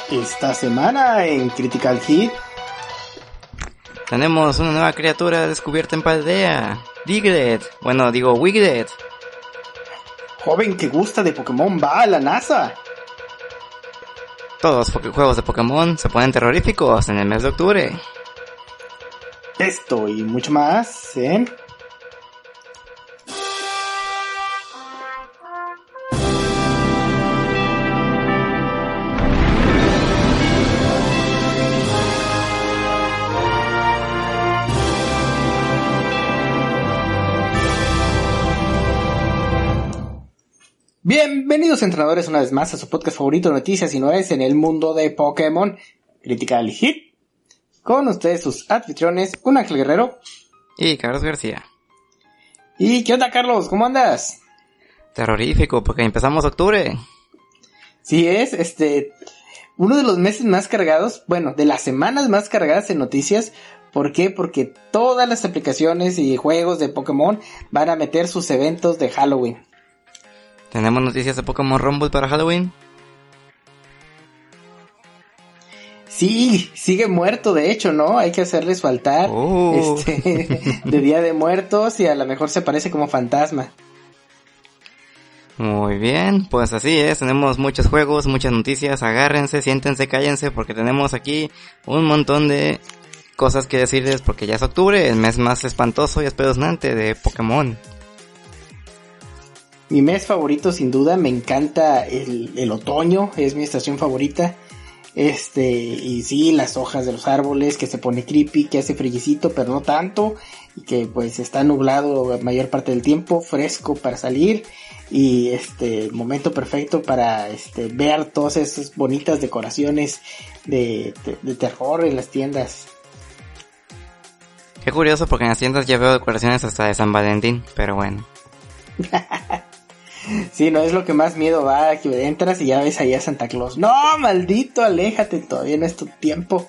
Esta semana en Critical Hit tenemos una nueva criatura descubierta en Paldea, Diglett, Wiglet. Joven que gusta de Pokémon va a la NASA. Todos los juegos de Pokémon se ponen terroríficos en el mes de octubre. Esto y mucho más en... Bienvenidos entrenadores una vez más a su podcast favorito de noticias y novedades en el mundo de Pokémon, Critical Hit. Con ustedes sus anfitriones, un Ángel Guerrero y Carlos García. ¿Y qué onda, Carlos? ¿Cómo andas? Terrorífico, porque empezamos octubre. Sí es, uno de los meses más cargados, de las semanas más cargadas en noticias. ¿Por qué? Porque todas las aplicaciones y juegos de Pokémon van a meter sus eventos de Halloween. ¿Tenemos noticias de Pokémon Rumble para Halloween? Sí, sigue muerto de hecho, ¿no? Hay que hacerle su altar de Día de Muertos y a lo mejor se parece como fantasma. Muy bien, pues así es, tenemos muchos juegos, muchas noticias, agárrense, siéntense, cállense, porque tenemos aquí un montón de cosas que decirles porque ya es octubre, el mes más espantoso y espeluznante de Pokémon. Mi mes favorito sin duda, me encanta el otoño, es mi estación favorita. Y sí, las hojas de los árboles, que se pone creepy, que hace frillecito, pero no tanto, y que pues está nublado la mayor parte del tiempo, fresco para salir, y momento perfecto para ver todas esas bonitas decoraciones de terror en las tiendas. Qué curioso porque en las tiendas ya veo decoraciones hasta de San Valentín, pero bueno. Sí, no es lo que más miedo va, que entras y ya ves ahí a Santa Claus. No, maldito, aléjate, todavía no es tu tiempo.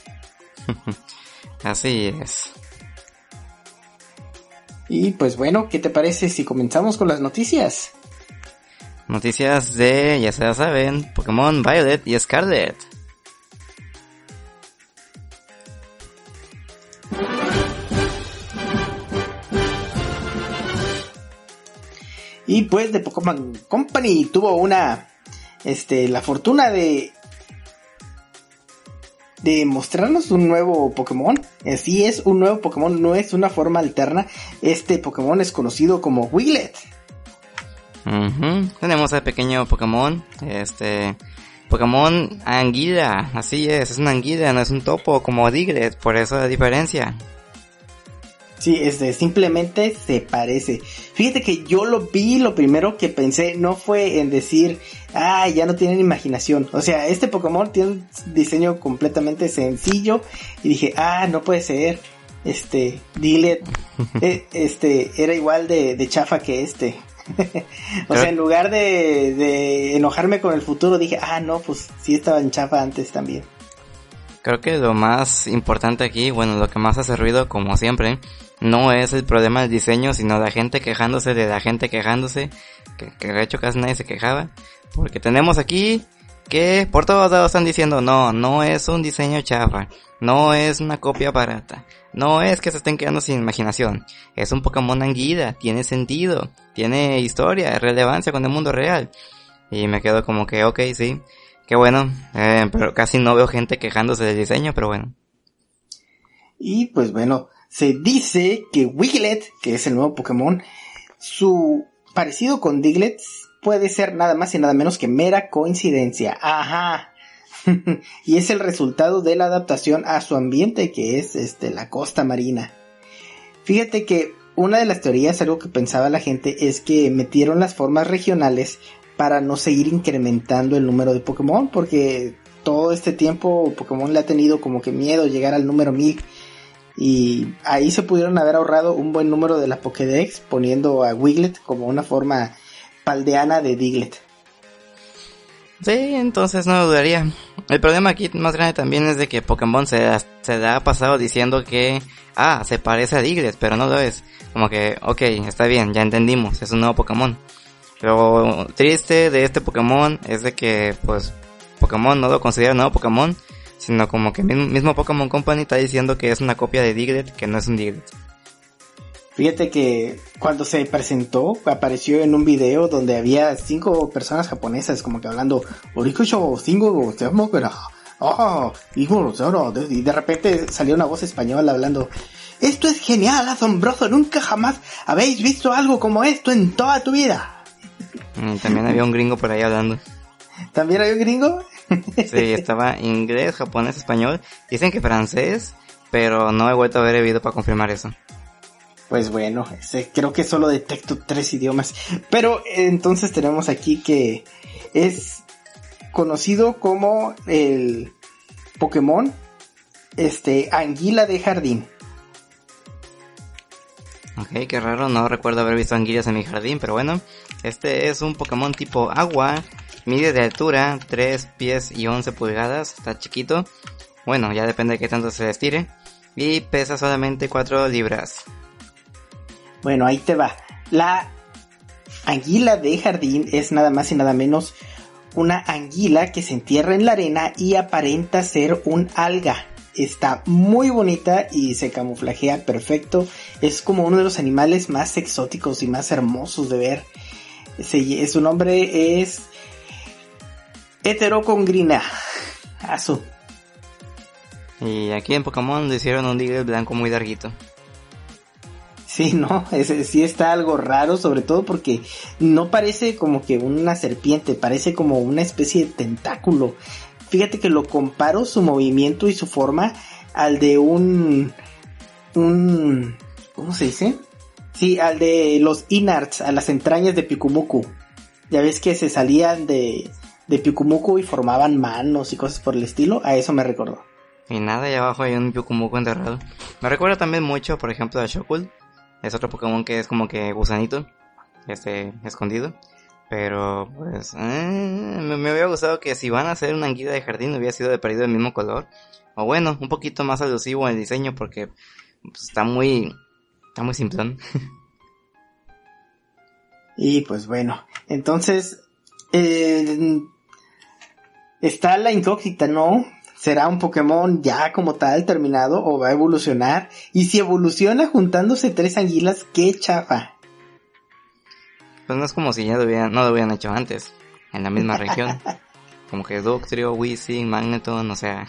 Así es. Y pues bueno, ¿qué te parece si comenzamos con las noticias? Noticias de, ya se saben, Pokémon Violet y Scarlet. Y pues The Pokémon Company tuvo la fortuna de mostrarnos un nuevo Pokémon. Sí es un nuevo Pokémon, no es una forma alterna. Este Pokémon es conocido como Wiglet. Tenemos al pequeño Pokémon, Pokémon anguila, así es una anguila, no es un topo como Diglett, por eso la diferencia. Sí, simplemente se parece. Fíjate que yo lo vi, lo primero que pensé no fue en decir, ya no tienen imaginación. O sea, este Pokémon tiene un diseño completamente sencillo y dije, no puede ser. Diglett, era igual de chafa que O sea, en lugar de enojarme con el futuro, dije, no, pues sí estaba en chafa antes también. Creo que lo más importante aquí, lo que más hace ruido, como siempre, no es el problema del diseño, sino la gente quejándose de la gente quejándose, que de hecho casi nadie se quejaba, porque tenemos aquí que por todos lados están diciendo, no es un diseño chafa, no es una copia barata, no es que se estén quedando sin imaginación, es un Pokémon anguila, tiene sentido, tiene historia, relevancia con el mundo real, y me quedo como que, ok, sí. Qué bueno, pero casi no veo gente quejándose del diseño, pero bueno. Y pues bueno, se dice que Wiglet, que es el nuevo Pokémon, su parecido con Diglett puede ser nada más y nada menos que mera coincidencia. Ajá. Y es el resultado de la adaptación a su ambiente, que es la costa marina. Fíjate que una de las teorías, algo que pensaba la gente, es que metieron las formas regionales para no seguir incrementando el número de Pokémon, porque todo este tiempo Pokémon le ha tenido como que miedo llegar al número 1000, y ahí se pudieron haber ahorrado un buen número de la Pokédex poniendo a Wiglet como una forma paldeana de Diglett. Sí, entonces no lo dudaría. El problema aquí más grande también es de que Pokémon se la ha pasado diciendo que se parece a Diglett, pero no lo es. Como que, ok, está bien, ya entendimos, es un nuevo Pokémon. Lo triste de este Pokémon es de que, pues, Pokémon no lo considera nuevo Pokémon, sino como que mismo Pokémon Company está diciendo que es una copia de Diglett, que no es un Diglett. Fíjate que cuando se presentó, apareció en un video donde había 5 personas japonesas como que hablando y de repente salió una voz española hablando: esto es genial, asombroso, nunca jamás habéis visto algo como esto en toda tu vida. También había un gringo por ahí hablando. ¿También hay un gringo? Sí, estaba inglés, japonés, español. Dicen que francés, pero no he vuelto a ver el video para confirmar eso. Pues bueno, creo que solo detecto 3 idiomas. Pero entonces tenemos aquí que es conocido como el Pokémon Anguila de jardín. Ok, qué raro, no recuerdo haber visto anguilas en mi jardín, pero bueno. Este es un Pokémon tipo agua, mide de altura 3 pies y 11 pulgadas, está chiquito. Bueno, ya depende de qué tanto se estire. Y pesa solamente 4 libras. Bueno, ahí te va. La anguila de jardín es nada más y nada menos una anguila que se entierra en la arena y aparenta ser un alga. Está muy bonita y se camuflajea perfecto. Es como uno de los animales más exóticos y más hermosos de ver. Su nombre es Heterocongrina. Azul. Y aquí en Pokémon le hicieron un Diglett blanco muy larguito. Sí, no, sí está algo raro, sobre todo porque no parece como que una serpiente, parece como una especie de tentáculo. Fíjate que lo comparo su movimiento y su forma al de un ¿cómo se dice? Sí, al de los innards, a las entrañas de Pikumuku. Ya ves que se salían de Pikumuku y formaban manos y cosas por el estilo, a eso me recordó. Y nada, allá abajo hay un Pikumuku enterrado. Me recuerda también mucho, por ejemplo, a Shockul. Es otro Pokémon que es como que gusanito, escondido. Pero pues me hubiera gustado que si van a hacer una anguila de jardín hubiera sido de perdido del mismo color. O bueno, un poquito más alusivo en el diseño porque pues, está muy simplón. Y pues bueno, entonces está la incógnita, ¿no? ¿Será un Pokémon ya como tal terminado o va a evolucionar? Y si evoluciona juntándose 3 anguilas, ¡qué chafa! Pues no es como si ya no lo hubieran hecho antes, en la misma región. Como que Dugtrio, Weezing, Magneton, o sea...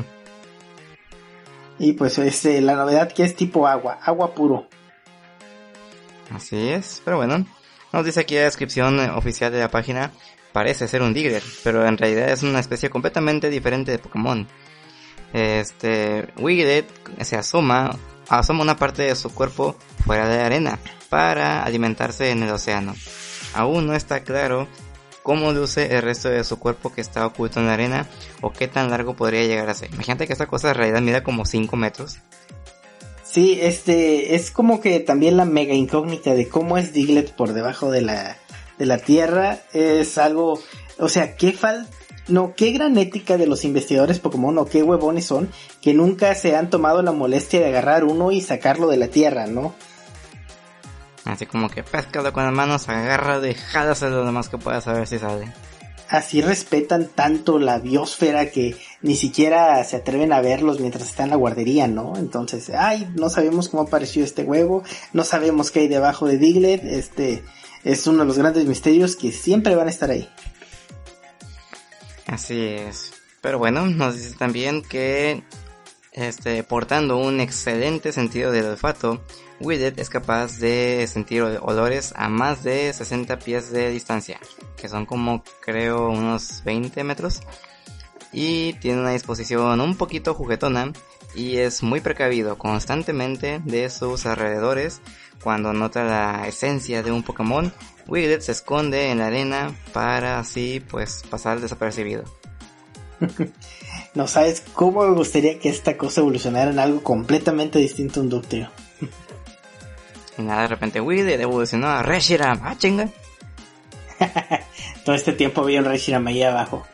Y pues la novedad que es tipo agua puro. Así es, pero bueno, nos dice aquí la descripción oficial de la página, parece ser un Diglett, pero en realidad es una especie completamente diferente de Pokémon. Wiglett se asoma una parte de su cuerpo fuera de la arena para alimentarse en el océano. Aún no está claro cómo luce el resto de su cuerpo que está oculto en la arena o qué tan largo podría llegar a ser. Imagínate que esta cosa en realidad mida como 5 metros. Sí, es como que también la mega incógnita de cómo es Diglett por debajo de la tierra. Es algo, o sea, qué gran ética de los investigadores Pokémon o qué huevones son que nunca se han tomado la molestia de agarrar uno y sacarlo de la tierra, ¿no? Así como que péscalo con las manos, agarra, déjalo lo más que puedas a ver si sale. Así respetan tanto la biosfera que ni siquiera se atreven a verlos mientras están en la guardería, ¿no? Entonces, no sabemos cómo apareció este huevo, no sabemos qué hay debajo de Diglett, es uno de los grandes misterios que siempre van a estar ahí. Así es. Pero bueno, nos dice también que portando un excelente sentido del olfato, Wiglett es capaz de sentir olores a más de 60 pies de distancia, que son como creo unos 20 metros, y tiene una disposición un poquito juguetona y es muy precavido constantemente de sus alrededores. Cuando nota la esencia de un Pokémon, Wiglett se esconde en la arena para así pues pasar desapercibido. No sabes cómo me gustaría que esta cosa evolucionara en algo completamente distinto a un Dugtrio. Y nada, de repente Wiglett evolucionó a Reshiram. ¡Ah, chinga! Todo este tiempo había un Reshiram ahí abajo.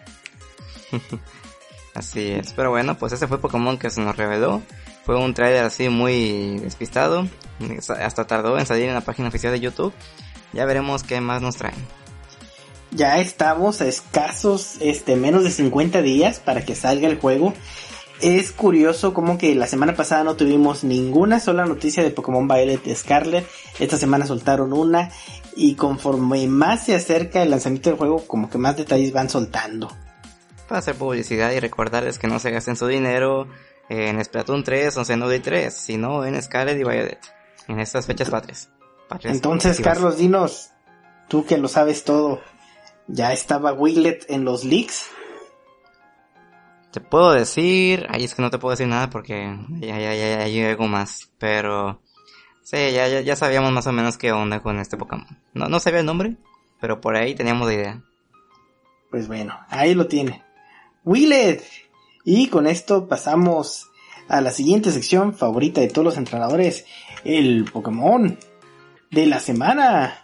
Así es, pero bueno, pues ese fue Pokémon que se nos reveló. Fue un trailer así muy despistado, hasta tardó en salir en la página oficial de YouTube. Ya veremos qué más nos traen. Ya estamos a escasos, menos de 50 días para que salga el juego. Es curioso como que la semana pasada no tuvimos ninguna sola noticia de Pokémon Violet y Scarlet. Esta semana soltaron una y conforme más se acerca el lanzamiento del juego, como que más detalles van soltando. Para hacer publicidad y recordarles que no se gasten su dinero en Splatoon 3 o Xenoblade 3, sino en Scarlet y Violet, en estas fechas patrias. Entonces, Carlos, dinos, tú que lo sabes todo, ¿ya estaba Wiglet en los leaks? Te puedo decir, ahí es que no te puedo decir nada porque ya hay algo más, pero sí, ya sabíamos más o menos qué onda con este Pokémon. No sabía el nombre, pero por ahí teníamos la idea. Pues bueno, ahí lo tiene. Wiglet. Y con esto pasamos a la siguiente sección favorita de todos los entrenadores, el Pokémon de la semana.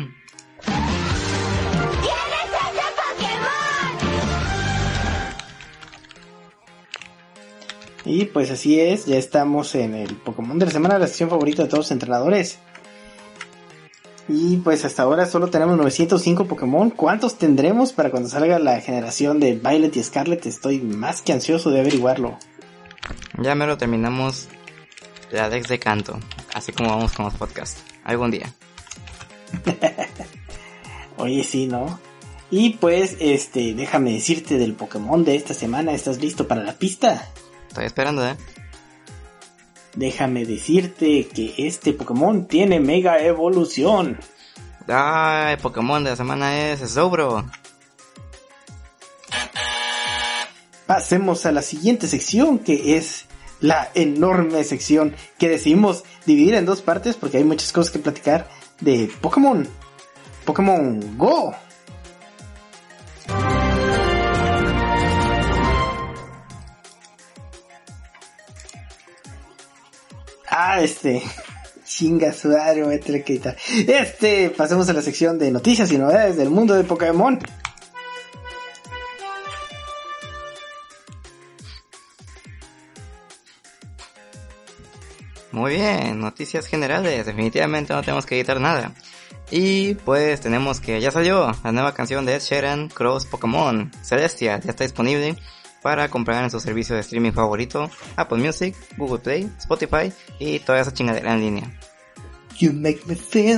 Y pues así es, ya estamos en el Pokémon de la semana, la sección favorita de todos los entrenadores. Y pues hasta ahora solo tenemos 905 Pokémon. ¿Cuántos tendremos para cuando salga la generación de Violet y Scarlet? Estoy más que ansioso de averiguarlo. Ya mero terminamos la Dex de Kanto, así como vamos con los podcasts, algún día. Oye, sí, ¿no? Y pues, déjame decirte del Pokémon de esta semana. ¿Estás listo para la pista? Estoy esperando, Déjame decirte que este Pokémon tiene Mega Evolución. El Pokémon de la semana es Slowbro. Pasemos a la siguiente sección, que es la enorme sección que decidimos dividir en dos partes porque hay muchas cosas que platicar de Pokémon. Pokémon Go. Chinga su madre, voy a tener que quitar. Pasemos a la sección de noticias y novedades del mundo de Pokémon. Muy bien, noticias generales, definitivamente no tenemos que editar nada. Y pues tenemos que ya salió la nueva canción de Ed Sheeran, Cross Pokémon Celestia, ya está disponible para comprar en su servicio de streaming favorito, Apple Music, Google Play, Spotify y toda esa chingadera en línea. You make me feel...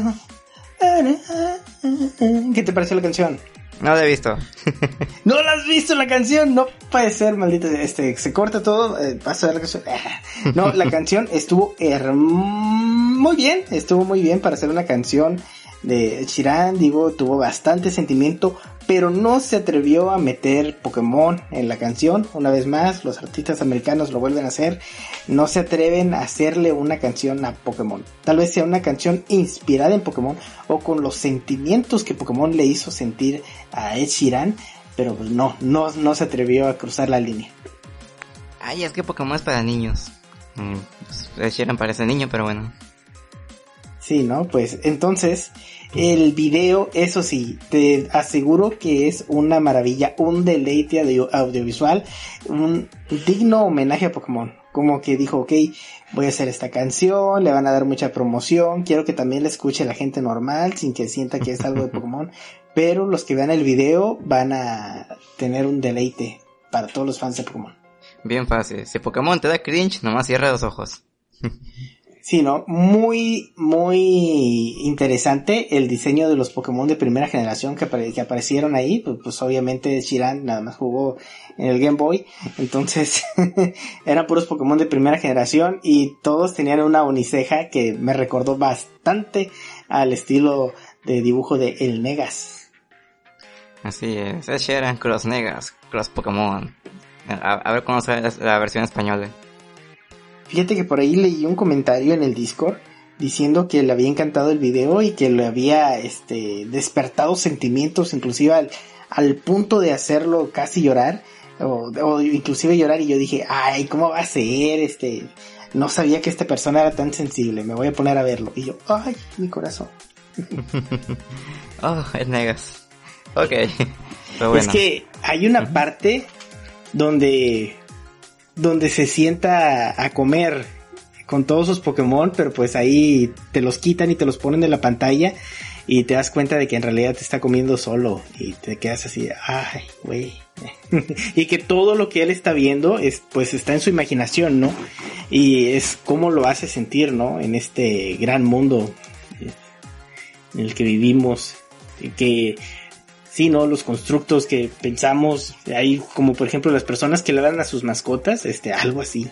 ¿Qué te pareció la canción? No la he visto. ¿No la has visto la canción? No puede ser, maldita. Se corta todo. Paso a ver la canción. No, la canción estuvo muy bien. Estuvo muy bien para hacer una canción de Ed Sheeran. Digo, tuvo bastante sentimiento, pero no se atrevió a meter Pokémon en la canción. Una vez más, los artistas americanos lo vuelven a hacer. No se atreven a hacerle una canción a Pokémon. Tal vez sea una canción inspirada en Pokémon o con los sentimientos que Pokémon le hizo sentir a Ed Sheeran, pero pues no se atrevió a cruzar la línea. Ay, es que Pokémon es para niños. Pues Ed Sheeran parece niño, pero bueno. Sí, ¿no? Pues entonces el video, eso sí, te aseguro que es una maravilla, un deleite audiovisual, un digno homenaje a Pokémon. Como que dijo, ok, voy a hacer esta canción, le van a dar mucha promoción, quiero que también la escuche la gente normal, sin que sienta que es algo de Pokémon, pero los que vean el video van a tener un deleite para todos los fans de Pokémon. Bien fácil, si Pokémon te da cringe, nomás cierra los ojos. Sí, ¿no? Muy, muy interesante el diseño de los Pokémon de primera generación que aparecieron ahí. Pues obviamente Sheeran nada más jugó en el Game Boy. Entonces, eran puros Pokémon de primera generación y todos tenían una uniceja que me recordó bastante al estilo de dibujo de El Negas. Así es Sheeran Cross Negas, Cross Pokémon. A ver cómo sale la versión española. Fíjate que por ahí leí un comentario en el Discord diciendo que le había encantado el video y que le había despertado sentimientos, inclusive al punto de hacerlo casi llorar o inclusive llorar, y yo dije, ay, ¿cómo va a ser? No sabía que esta persona era tan sensible, me voy a poner a verlo. Y yo, ay, mi corazón. Oh, es Negas. Ok. Pero bueno. Es que hay una parte donde se sienta a comer con todos sus Pokémon, pero pues ahí te los quitan y te los ponen en la pantalla y te das cuenta de que en realidad te está comiendo solo y te quedas así, ay, güey. Y que todo lo que él está viendo pues está en su imaginación, ¿no? Y es cómo lo hace sentir, ¿no? En este gran mundo en el que vivimos, que sí, ¿no? Los constructos que pensamos, hay como por ejemplo las personas que le dan a sus mascotas, algo así.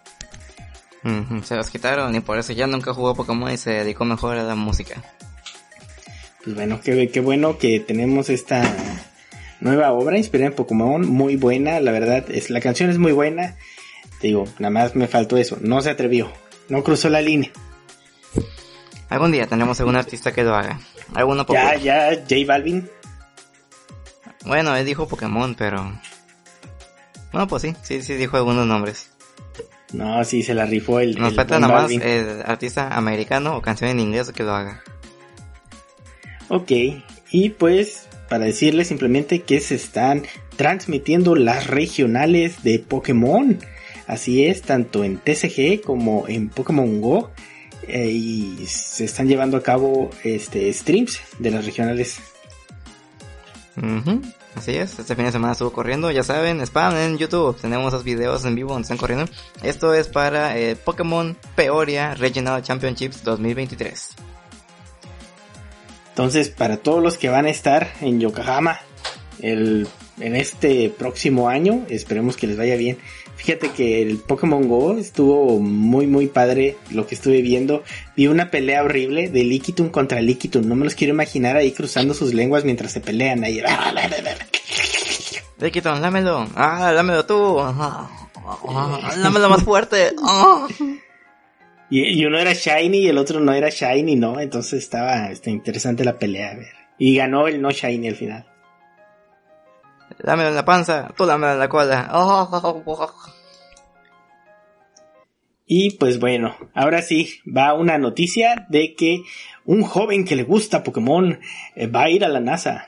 Se los quitaron y por eso ya nunca jugó Pokémon y se dedicó mejor a la música. Pues bueno, qué bueno que tenemos esta nueva obra inspirada en Pokémon, muy buena, la verdad, la canción es muy buena. Te digo, nada más me faltó eso, no se atrevió, no cruzó la línea. Algún día tendremos algún artista que lo haga. ¿Alguno popular? Ya, J Balvin. Bueno, él dijo Pokémon, pero... Bueno, pues sí dijo algunos nombres. No, sí, se la rifó el Nos falta nada más Balvin. el artista americano o canción en inglés que lo haga. Ok, y pues para decirles simplemente que se están transmitiendo las regionales de Pokémon. Así es, tanto en TCG como en Pokémon Go. Y se están llevando a cabo streams de las regionales. Así es, este fin de semana estuvo corriendo, ya saben, spam en YouTube, tenemos esos videos en vivo donde están corriendo. Esto es para Pokémon Peoria Regional Championships 2023. Entonces, para todos los que van a estar en Yokohama en este próximo año, esperemos que les vaya bien. Fíjate que el Pokémon Go estuvo muy muy padre lo que estuve viendo. Vi una pelea horrible de Lickitung contra Lickitung. No me los quiero imaginar ahí cruzando sus lenguas mientras se pelean ahí. Lickitung, lámelo. Lámelo tú. Lámelo más fuerte. Y uno era Shiny y el otro no era Shiny, ¿no? Entonces estaba interesante la pelea, a ver. Y ganó el no Shiny al final. Dámelo en la panza, tú dámelo en la cola. Y pues bueno, ahora sí, va una noticia de que un joven que le gusta Pokémon va a ir a la NASA.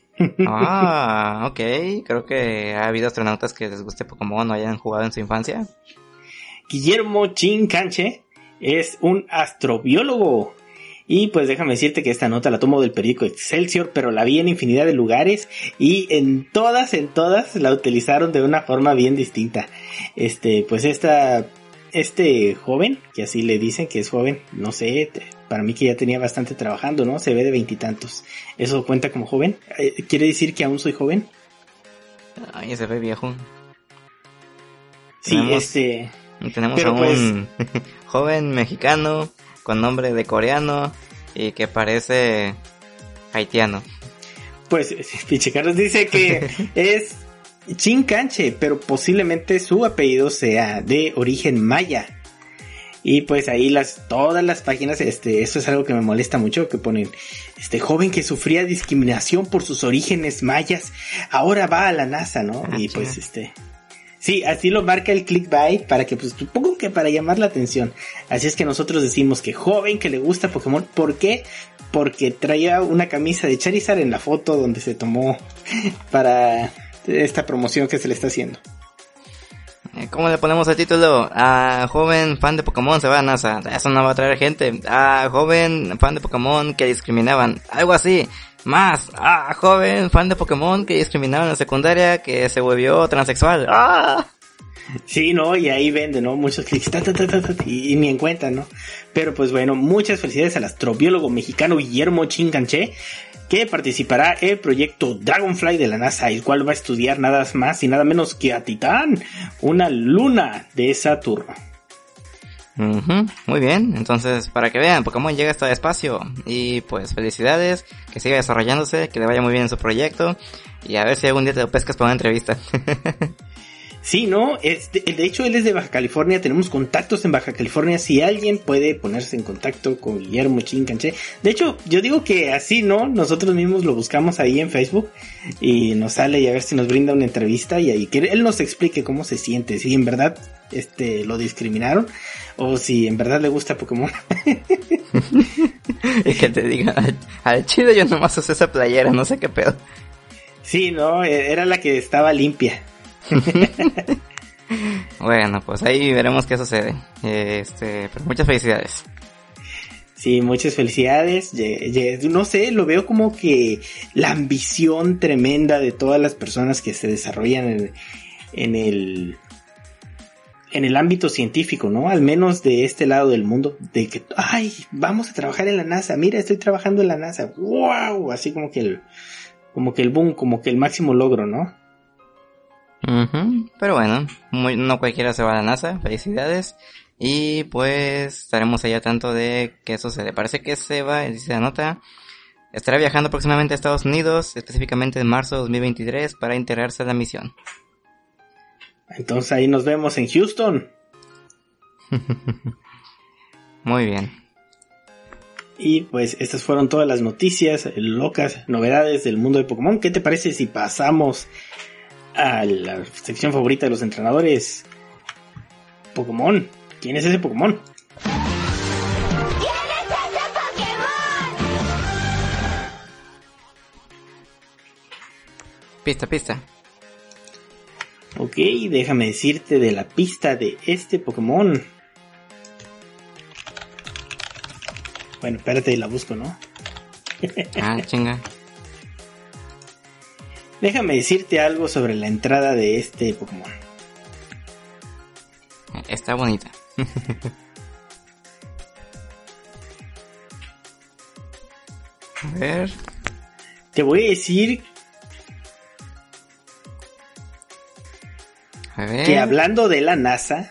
Ok, creo que ha habido astronautas que les guste Pokémon o hayan jugado en su infancia. Guillermo Chincanche es un astrobiólogo. Y pues déjame decirte que esta nota la tomo del periódico Excelsior, pero la vi en infinidad de lugares y en todas la utilizaron de una forma bien distinta. Pues este joven, que así le dicen que es joven, no sé, para mí que ya tenía bastante trabajando, ¿no? Se ve de 20 y tantos. ¿Eso cuenta como joven? ¿Quiere decir que aún soy joven? Ay, se ve viejo. Sí, Tenemos pero a un joven mexicano con nombre de coreano y que parece haitiano. Pues Pinche Carlos dice que es Chincanche, pero posiblemente su apellido sea de origen maya. Y pues ahí todas las páginas, eso es algo que me molesta mucho, que ponen, joven que sufría discriminación por sus orígenes mayas, ahora va a la NASA, ¿no? Y pues sí, así lo marca el clickbait para que, pues, supongo que para llamar la atención. Así es que nosotros decimos que joven que le gusta Pokémon. ¿Por qué? Porque traía una camisa de Charizard en la foto donde se tomó para esta promoción que se le está haciendo. ¿Cómo le ponemos el título? Joven fan de Pokémon se va a NASA. Eso no va a traer gente. Joven fan de Pokémon que discriminaban. Algo así. Más, joven fan de Pokémon que discriminaban en la secundaria que se volvió transexual. Sí, ¿no? Y ahí vende, ¿no? Muchos clics, y ni en cuenta, ¿no? Pero pues bueno, muchas felicidades al astrobiólogo mexicano Guillermo Chincanche, que participará en el proyecto Dragonfly de la NASA, el cual va a estudiar nada más y nada menos que a Titán, una luna de Saturno. Muy bien, entonces para que vean, Pokémon llega hasta el espacio y pues felicidades, que siga desarrollándose, que le vaya muy bien en su proyecto y a ver si algún día te lo pescas para una entrevista. Sí, ¿no? De hecho él es de Baja California, tenemos contactos en Baja California, si alguien puede ponerse en contacto con Guillermo Chincanche. De hecho, yo digo que así, ¿no? Nosotros mismos lo buscamos ahí en Facebook y nos sale y a ver si nos brinda una entrevista y ahí que él nos explique cómo se siente, si en verdad lo discriminaron o si en verdad le gusta Pokémon. Y que te diga, al chile yo nomás usé esa playera, no sé qué pedo. Sí, no, era la que estaba limpia. Bueno, pues ahí veremos qué sucede. Pero muchas felicidades. Sí, muchas felicidades. No sé, lo veo como que la ambición tremenda de todas las personas que se desarrollan en el ámbito científico, ¿no? Al menos de este lado del mundo, de que, ay, vamos a trabajar en la NASA, mira, estoy trabajando en la NASA, wow, así como que el boom, como que el máximo logro, ¿no? Pero bueno, no cualquiera se va a la NASA, felicidades. Y pues estaremos allá tanto de qué sucede. Parece que se va, dice la nota, estará viajando próximamente a Estados Unidos, específicamente en marzo de 2023, para integrarse a la misión. Entonces ahí nos vemos en Houston. Muy bien. Y pues estas fueron todas las noticias locas, novedades del mundo de Pokémon. ¿Qué te parece si pasamos a la sección favorita de los entrenadores? Pokémon. ¿Quién es ese Pokémon? Pista. Ok, déjame decirte de la pista de este Pokémon. Bueno, espérate, la busco, ¿no? Chinga. Déjame decirte algo sobre la entrada de este Pokémon. Está bonita. A ver. Te voy a decir que hablando de la NASA,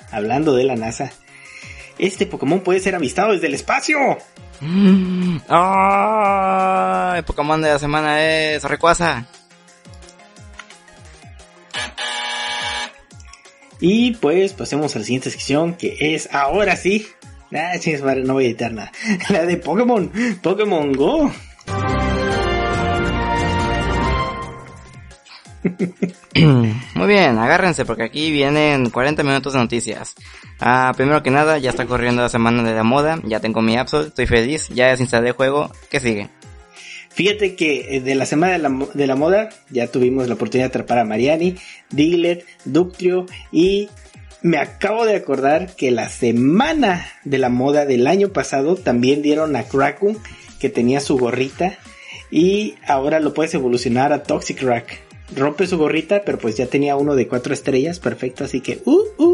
este Pokémon puede ser avistado desde el espacio. El Pokémon de la semana es Rayquaza. Y pues pasemos a la siguiente sección, que es ahora sí. No voy a editar nada. La de Pokémon Go. Muy bien, agárrense porque aquí vienen 40 minutos de noticias. Primero que nada, ya está corriendo la semana de la moda, ya tengo mi Absol, estoy feliz, ya desinstalé el juego. ¿Qué sigue? Fíjate que de la semana de la moda ya tuvimos la oportunidad de atrapar a Mariani, Diglett, Dugtrio, y me acabo de acordar que la semana de la moda del año pasado también dieron a Crackun, que tenía su gorrita, y ahora lo puedes evolucionar a Toxicrack. Rompe su gorrita, pero pues ya tenía uno de 4 estrellas, perfecto, así que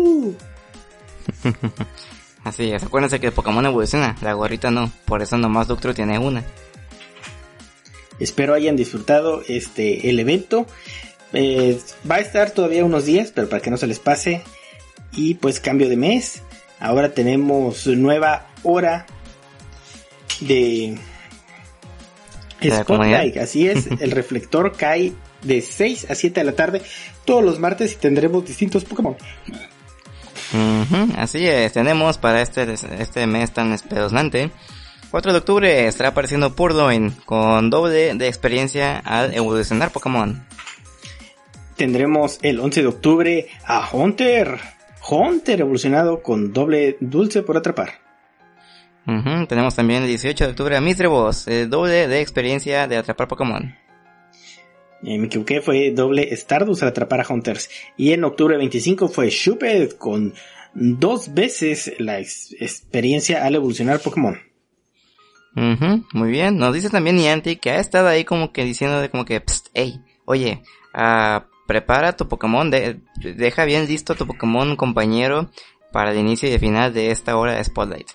Así es, acuérdense que el Pokémon evoluciona, la gorrita no, por eso nomás Dugtrio tiene una. Espero hayan disfrutado el evento. Va a estar todavía unos días, pero para que no se les pase. Y pues cambio de mes. Ahora tenemos nueva hora de Spotlight. Así es, el reflector cae de 6 a 7 de la tarde todos los martes y tendremos distintos Pokémon. Así es, tenemos para este mes tan espeluznante. 4 de octubre estará apareciendo Purloin con doble de experiencia al evolucionar Pokémon. Tendremos el 11 de octubre a Haunter evolucionado con doble dulce por atrapar. Tenemos también el 18 de octubre a Misdreavus, el doble de experiencia de atrapar Pokémon. Me equivoqué, fue doble Stardust al atrapar a Hunters. Y en octubre 25 fue Shuppet con 2 veces la experiencia al evolucionar Pokémon. Muy bien, nos dice también Niantic que ha estado ahí como que diciendo de como que hey, oye, prepara tu Pokémon, deja bien listo tu Pokémon compañero para el inicio y el final de esta hora de Spotlight.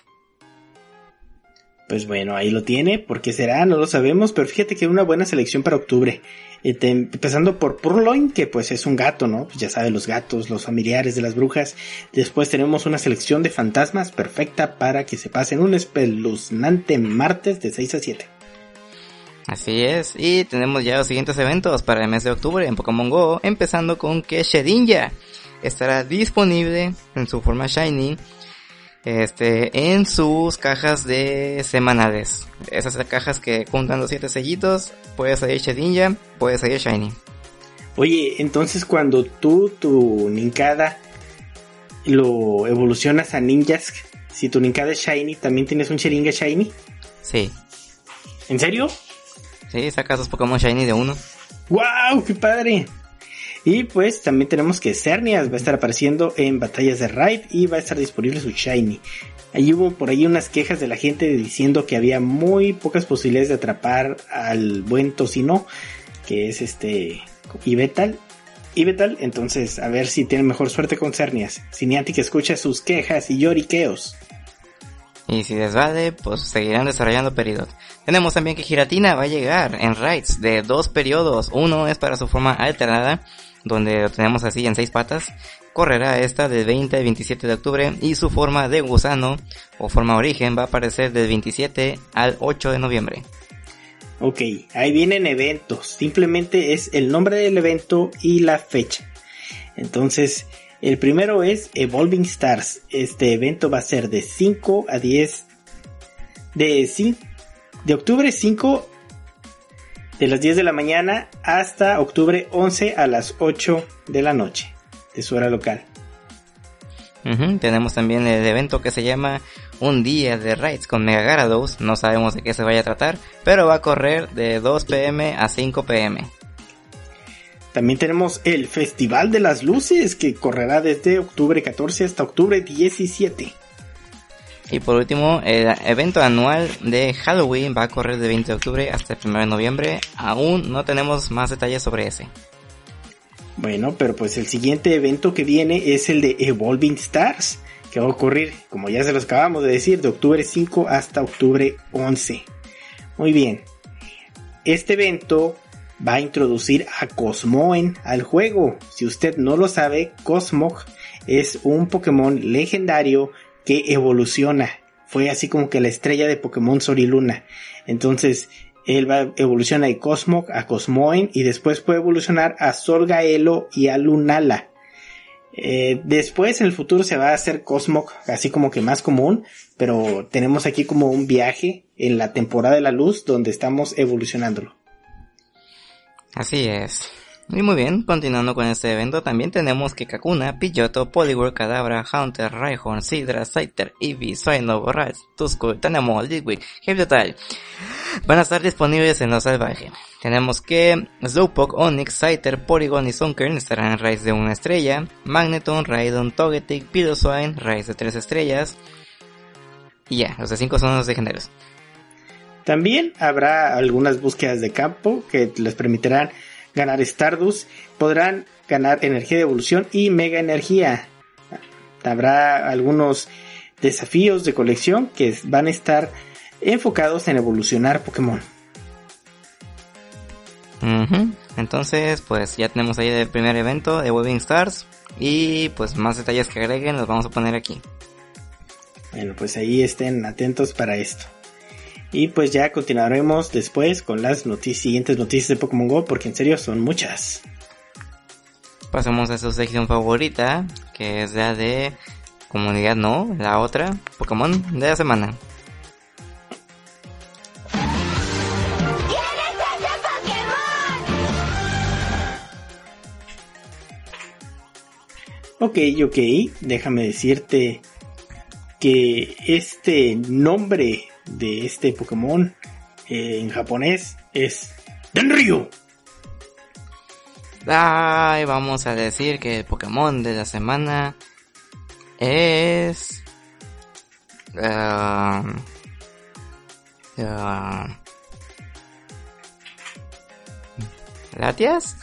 Pues bueno, ahí lo tiene. ¿Por qué será? No lo sabemos, pero fíjate que una buena selección para octubre. Empezando por Purloin, que pues es un gato, ¿no? Pues ya sabe, los gatos, los familiares de las brujas. Después tenemos una selección de fantasmas perfecta para que se pasen un espeluznante martes de 6 a 7. Así es, y tenemos ya los siguientes eventos para el mes de octubre en Pokémon GO, empezando con que Shedinja estará disponible en su forma Shiny en sus cajas de semanales. Esas cajas que juntan los 7 sellitos, puede salir Shedinja, puede salir Shiny. Oye, entonces cuando tu Nincada lo evolucionas a Ninjask, si tu Nincada es Shiny, ¿también tienes un Shedinja Shiny? Sí. ¿En serio? Sí, sacas los Pokémon Shiny de uno. ¡Wow! ¡Qué padre! Y pues también tenemos que Xerneas va a estar apareciendo en batallas de Raid y va a estar disponible su Shiny. Ahí hubo por ahí unas quejas de la gente diciendo que había muy pocas posibilidades de atrapar al buen Tocino, que es Yveltal. Entonces a ver si tienen mejor suerte con Xerneas, sin Niantic escucha sus quejas y lloriqueos. Y si les vale, pues seguirán desarrollando Peridot. Tenemos también que Giratina va a llegar en raids de 2 periodos. Uno es para su forma alternada, donde lo tenemos así en 6 patas. Correrá esta del 20 al 27 de octubre y su forma de gusano o forma origen va a aparecer del 27 al 8 de noviembre. Ok, ahí vienen eventos. Simplemente es el nombre del evento y la fecha. Entonces, el primero es Evolving Stars. Este evento va a ser de 5 a 10 de octubre 5 de las 10 de la mañana hasta octubre 11 a las 8 de la noche de su hora local. Tenemos también el evento que se llama Un Día de Raids con Mega Gyarados. No sabemos de qué se vaya a tratar, pero va a correr de 2 pm a 5 pm. También tenemos el Festival de las Luces, que correrá desde octubre 14 hasta octubre 17. Y por último, el evento anual de Halloween va a correr de 20 de octubre hasta el 1 de noviembre. Aún no tenemos más detalles sobre ese. Bueno, pero pues el siguiente evento que viene es el de Evolving Stars, que va a ocurrir, como ya se los acabamos de decir, de octubre 5 hasta octubre 11. Muy bien. Este evento va a introducir a Cosmoem al juego. Si usted no lo sabe, Cosmog es un Pokémon legendario que evoluciona. Fue así como que la estrella de Pokémon Sol y Luna. Entonces, él va a evolucionar de Cosmog a Cosmoem y después puede evolucionar a Solgaelo y a Lunala. Después en el futuro se va a hacer Cosmog así como que más común, pero tenemos aquí como un viaje en la temporada de la luz donde estamos evolucionándolo. Así es. Y muy bien, continuando con este evento, también tenemos que Kakuna, Pidgeotto, Poliwhirl, Kadabra, Haunter, Rhyhorn, Sidra, Scyther, Eevee, Swinub, Ralts, Tuskull, Tanamo, Litwick, Helioptile van a estar disponibles en lo salvaje. Tenemos que Slowpoke, Onix, Scyther, Porygon y Sunkern estarán en raids de 1 estrella, Magneton, Raidon, Togetic, Piloswine, raids de 3 estrellas, y ya, los de 5 son los legendarios. También habrá algunas búsquedas de campo que les permitirán ganar Stardust, podrán ganar energía de evolución y mega energía. Habrá algunos desafíos de colección que van a estar enfocados en evolucionar Pokémon. Entonces, pues ya tenemos ahí el primer evento de Evolving Stars y pues más detalles que agreguen los vamos a poner aquí. Bueno, pues ahí estén atentos para esto. Y pues ya continuaremos después con las siguientes noticias de Pokémon GO, porque en serio son muchas. Pasemos a su sección favorita, que es la de comunidad, no, la otra, Pokémon de la semana. Ok, déjame decirte que este nombre de este Pokémon en japonés es Denryu. Ay, vamos a decir que el Pokémon de la semana es ¿Latias?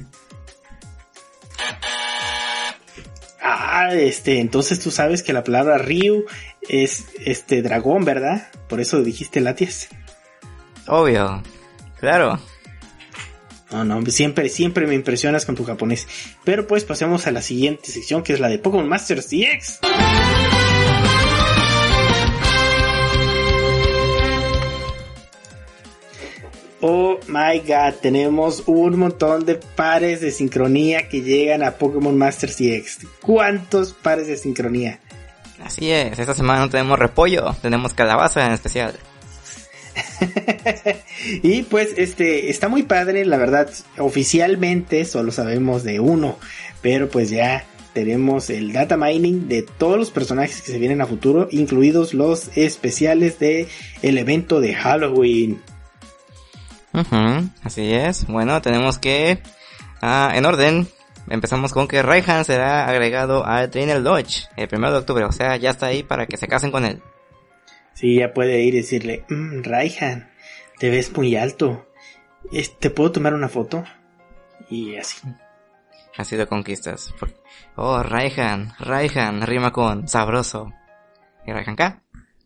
Entonces tú sabes que la palabra Ryu es dragón, ¿verdad? Por eso dijiste Latias. Obvio, claro. No, siempre me impresionas con tu japonés. Pero pues pasemos a la siguiente sección, que es la de Pokémon Masters DX. Oh my god, tenemos un montón de pares de sincronía que llegan a Pokémon Masters DX. ¿Cuántos pares de sincronía? Así es, esta semana no tenemos repollo, tenemos calabaza en especial. Y pues está muy padre, la verdad. Oficialmente solo sabemos de uno, pero pues ya tenemos el data mining de todos los personajes que se vienen a futuro, incluidos los especiales de el evento de Halloween. Así es. Bueno, tenemos que en orden empezamos con que Raihan será agregado al Trainer Lodge el 1 de octubre, o sea, ya está ahí para que se casen con él. Sí, ya puede ir y decirle, Raihan, te ves muy alto, ¿te puedo tomar una foto? Y así. Ha sido conquistas. Oh, Raihan, rima con sabroso. ¿Y Raihan K?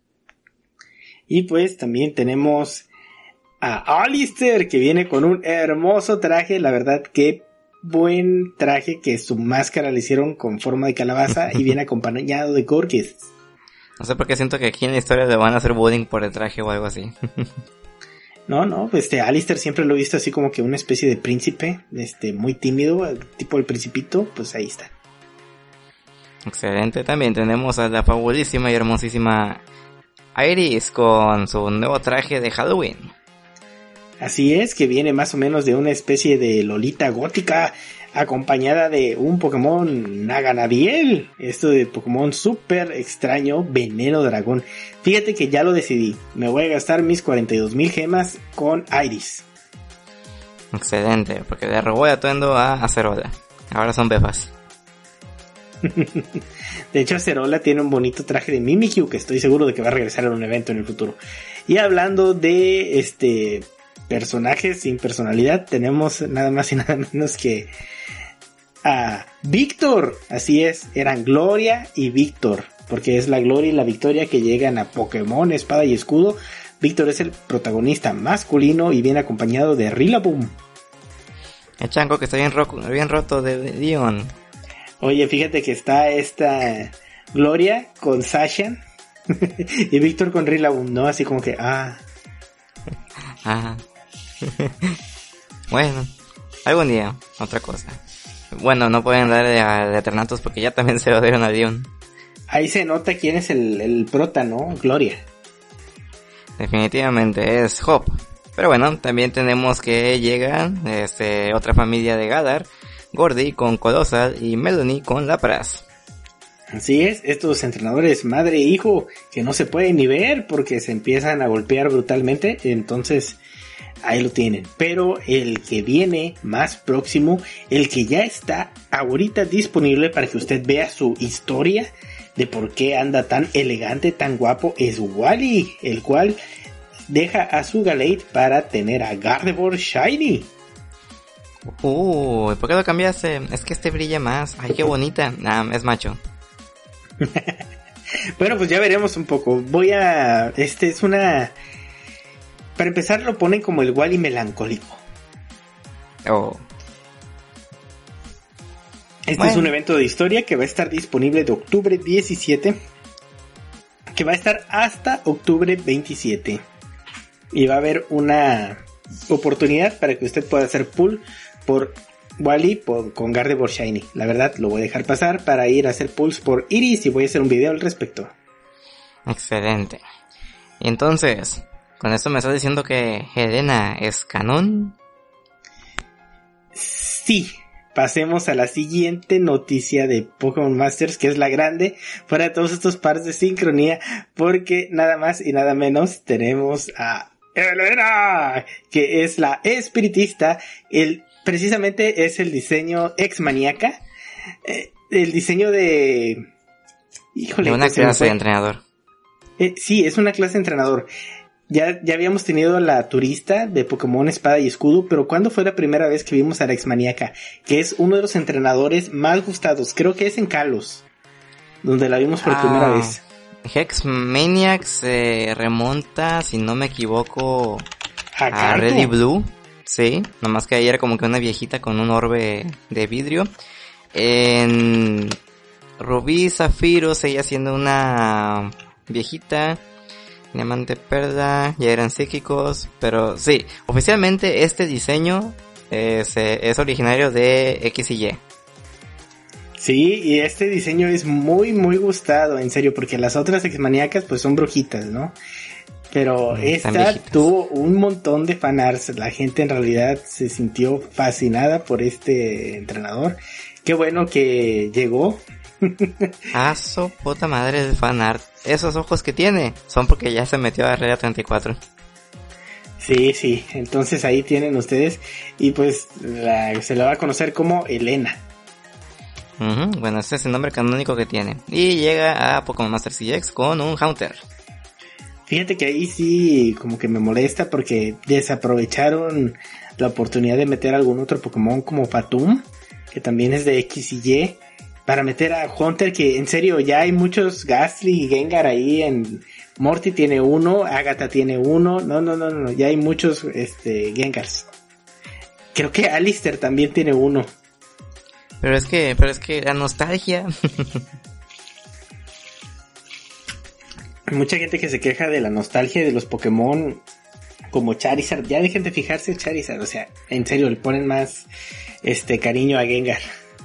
Y pues también tenemos a Alistair, que viene con un hermoso traje, la verdad que buen traje, que su máscara le hicieron con forma de calabaza y viene acompañado de corquis. No sé por qué siento que aquí en la historia le van a hacer bullying por el traje o algo así. No, pues Alistair siempre lo he visto así como que una especie de príncipe, muy tímido, tipo el Principito, pues ahí está. Excelente, también tenemos a la fabulísima y hermosísima Iris con su nuevo traje de Halloween. Así es, que viene más o menos de una especie de Lolita gótica, acompañada de un Pokémon Naganadiel, esto de Pokémon súper extraño, Veneno Dragón. Fíjate que ya lo decidí, me voy a gastar mis 42,000 gemas con Iris. Excelente, porque le robó el atuendo a Acerola, ahora son befas. De hecho, Acerola tiene un bonito traje de Mimikyu, que estoy seguro de que va a regresar a un evento en el futuro. Y hablando de personajes sin personalidad, tenemos nada más y nada menos que a Víctor. Así es, eran Gloria y Víctor, porque es la gloria y la victoria que llegan a Pokémon Espada y Escudo. Víctor es el protagonista masculino y viene acompañado de Rillaboom. El chango que está bien roto de Dion. Oye, fíjate que está esta Gloria con Sasha y Víctor con Rillaboom, ¿no? Así como que, Bueno, algún día, otra cosa. Bueno, no pueden dar de Eternatus porque ya también se lo dieron a Dion. Ahí se nota quién es el prota, ¿no? Gloria. Definitivamente es Hop. Pero bueno, también tenemos que llegan otra familia de Galar, Gordy con Colossal y Melanie con Lapras. Así es, estos entrenadores madre e hijo que no se pueden ni ver porque se empiezan a golpear brutalmente, entonces ahí lo tienen. Pero el que viene más próximo, el que ya está ahorita disponible para que usted vea su historia de por qué anda tan elegante, tan guapo, es Wally, el cual deja a su Gallade para tener a Gardevoir Shiny. ¿Por qué lo cambiaste? Es que brilla más. Ay, qué bonita. Es macho. Bueno, pues ya veremos un poco. Es una... Para empezar lo ponen como el Wally melancólico. Es un evento de historia que va a estar disponible de octubre 17, que va a estar hasta octubre 27. Y va a haber una oportunidad para que usted pueda hacer pull por Wally con Gardevoir Shiny. La verdad, lo voy a dejar pasar para ir a hacer pulls por Iris y voy a hacer un video al respecto. Excelente. Y entonces, ¿con esto me estás diciendo que Helena es canon? Sí. Pasemos a la siguiente noticia de Pokémon Masters, que es la grande para todos estos pares de sincronía, porque nada más y nada menos tenemos a Helena, que es la espiritista. Precisamente es el diseño ex maníaca, el diseño de... Híjole, de una clase de entrenador. Sí, es una clase de entrenador. Ya habíamos tenido a la turista de Pokémon Espada y Escudo, pero ¿cuándo fue la primera vez que vimos a la Exmaníaca? Que es uno de los entrenadores más gustados, creo que es en Kalos, donde la vimos por primera vez. Hexmaniac se remonta, si no me equivoco, a Red y Blue, sí, nomás que ahí era como que una viejita con un orbe de vidrio. En Rubí y Zafiro seguía siendo una viejita. Diamante Perla, ya eran psíquicos, pero sí, oficialmente este diseño es originario de X y Y. Sí, y este diseño es muy muy gustado, en serio, porque las otras exmaníacas pues son brujitas, ¿no? Pero esta tuvo un montón de fanarts, la gente en realidad se sintió fascinada por este entrenador. Qué bueno que llegó. Su puta madre del fanart. Esos ojos que tiene son porque ya se metió a Area 34. Sí, entonces ahí tienen ustedes. Y pues se la va a conocer como Helena. Bueno, ese es el nombre canónico que tiene. Y llega a Pokémon Master CX con un Haunter. Fíjate que ahí sí como que me molesta porque desaprovecharon la oportunidad de meter algún otro Pokémon como Fatum, que también es de X y Y, para meter a Haunter, que en serio ya hay muchos Gastly y Gengar ahí. Morty tiene uno, Agatha tiene uno, no, ya hay muchos Gengars. Creo que Alistair también tiene uno. Pero es que la nostalgia. Hay mucha gente que se queja de la nostalgia de los Pokémon como Charizard. Ya dejen de fijarse en Charizard, o sea, en serio, le ponen más cariño a Gengar.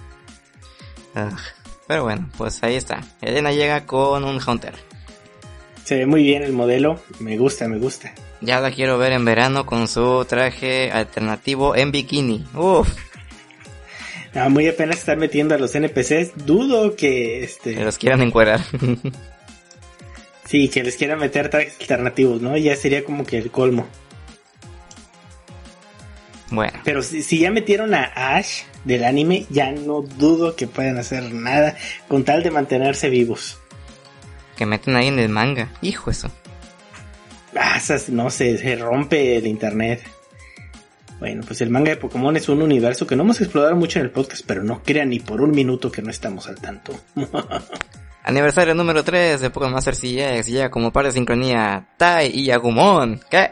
Pero bueno, pues ahí está. Elena llega con un Haunter. Se ve muy bien el modelo, me gusta. Ya la quiero ver en verano con su traje alternativo en bikini. Uff. No, muy apenas estar metiendo a los NPCs. Dudo que que los quieran encuerar. Sí, que les quieran meter trajes alternativos, ¿no? Ya sería como que el colmo. Bueno. Pero si ya metieron a Ash del anime, ya no dudo que puedan hacer nada con tal de mantenerse vivos. Que meten ahí en el manga. Hijo eso. No sé, se rompe el internet. Bueno, pues el manga de Pokémon es un universo que no hemos explorado mucho en el podcast, pero no crean ni por un minuto que no estamos al tanto. Aniversario número 3 de Pokémon Master CX. Ya como par de sincronía Tai y Agumon. ¿Qué?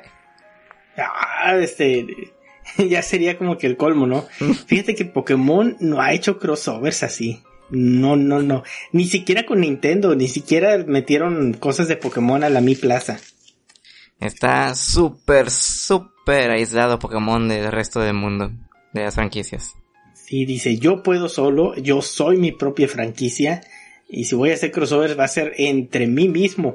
Ya sería como que el colmo, ¿no? Fíjate que Pokémon no ha hecho crossovers así. No. Ni siquiera con Nintendo, ni siquiera metieron cosas de Pokémon a la Mi Plaza. Está súper aislado Pokémon del resto del mundo, de las franquicias. Sí, dice, yo puedo solo, yo soy mi propia franquicia, y si voy a hacer crossovers va a ser entre mí mismo.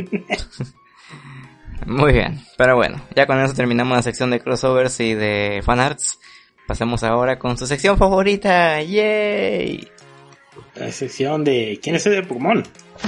Muy bien, pero bueno, ya con eso terminamos la sección de crossovers y de fanarts. Pasemos ahora con su sección favorita, ¡yay! La sección de ¿quién es ese Pokémon?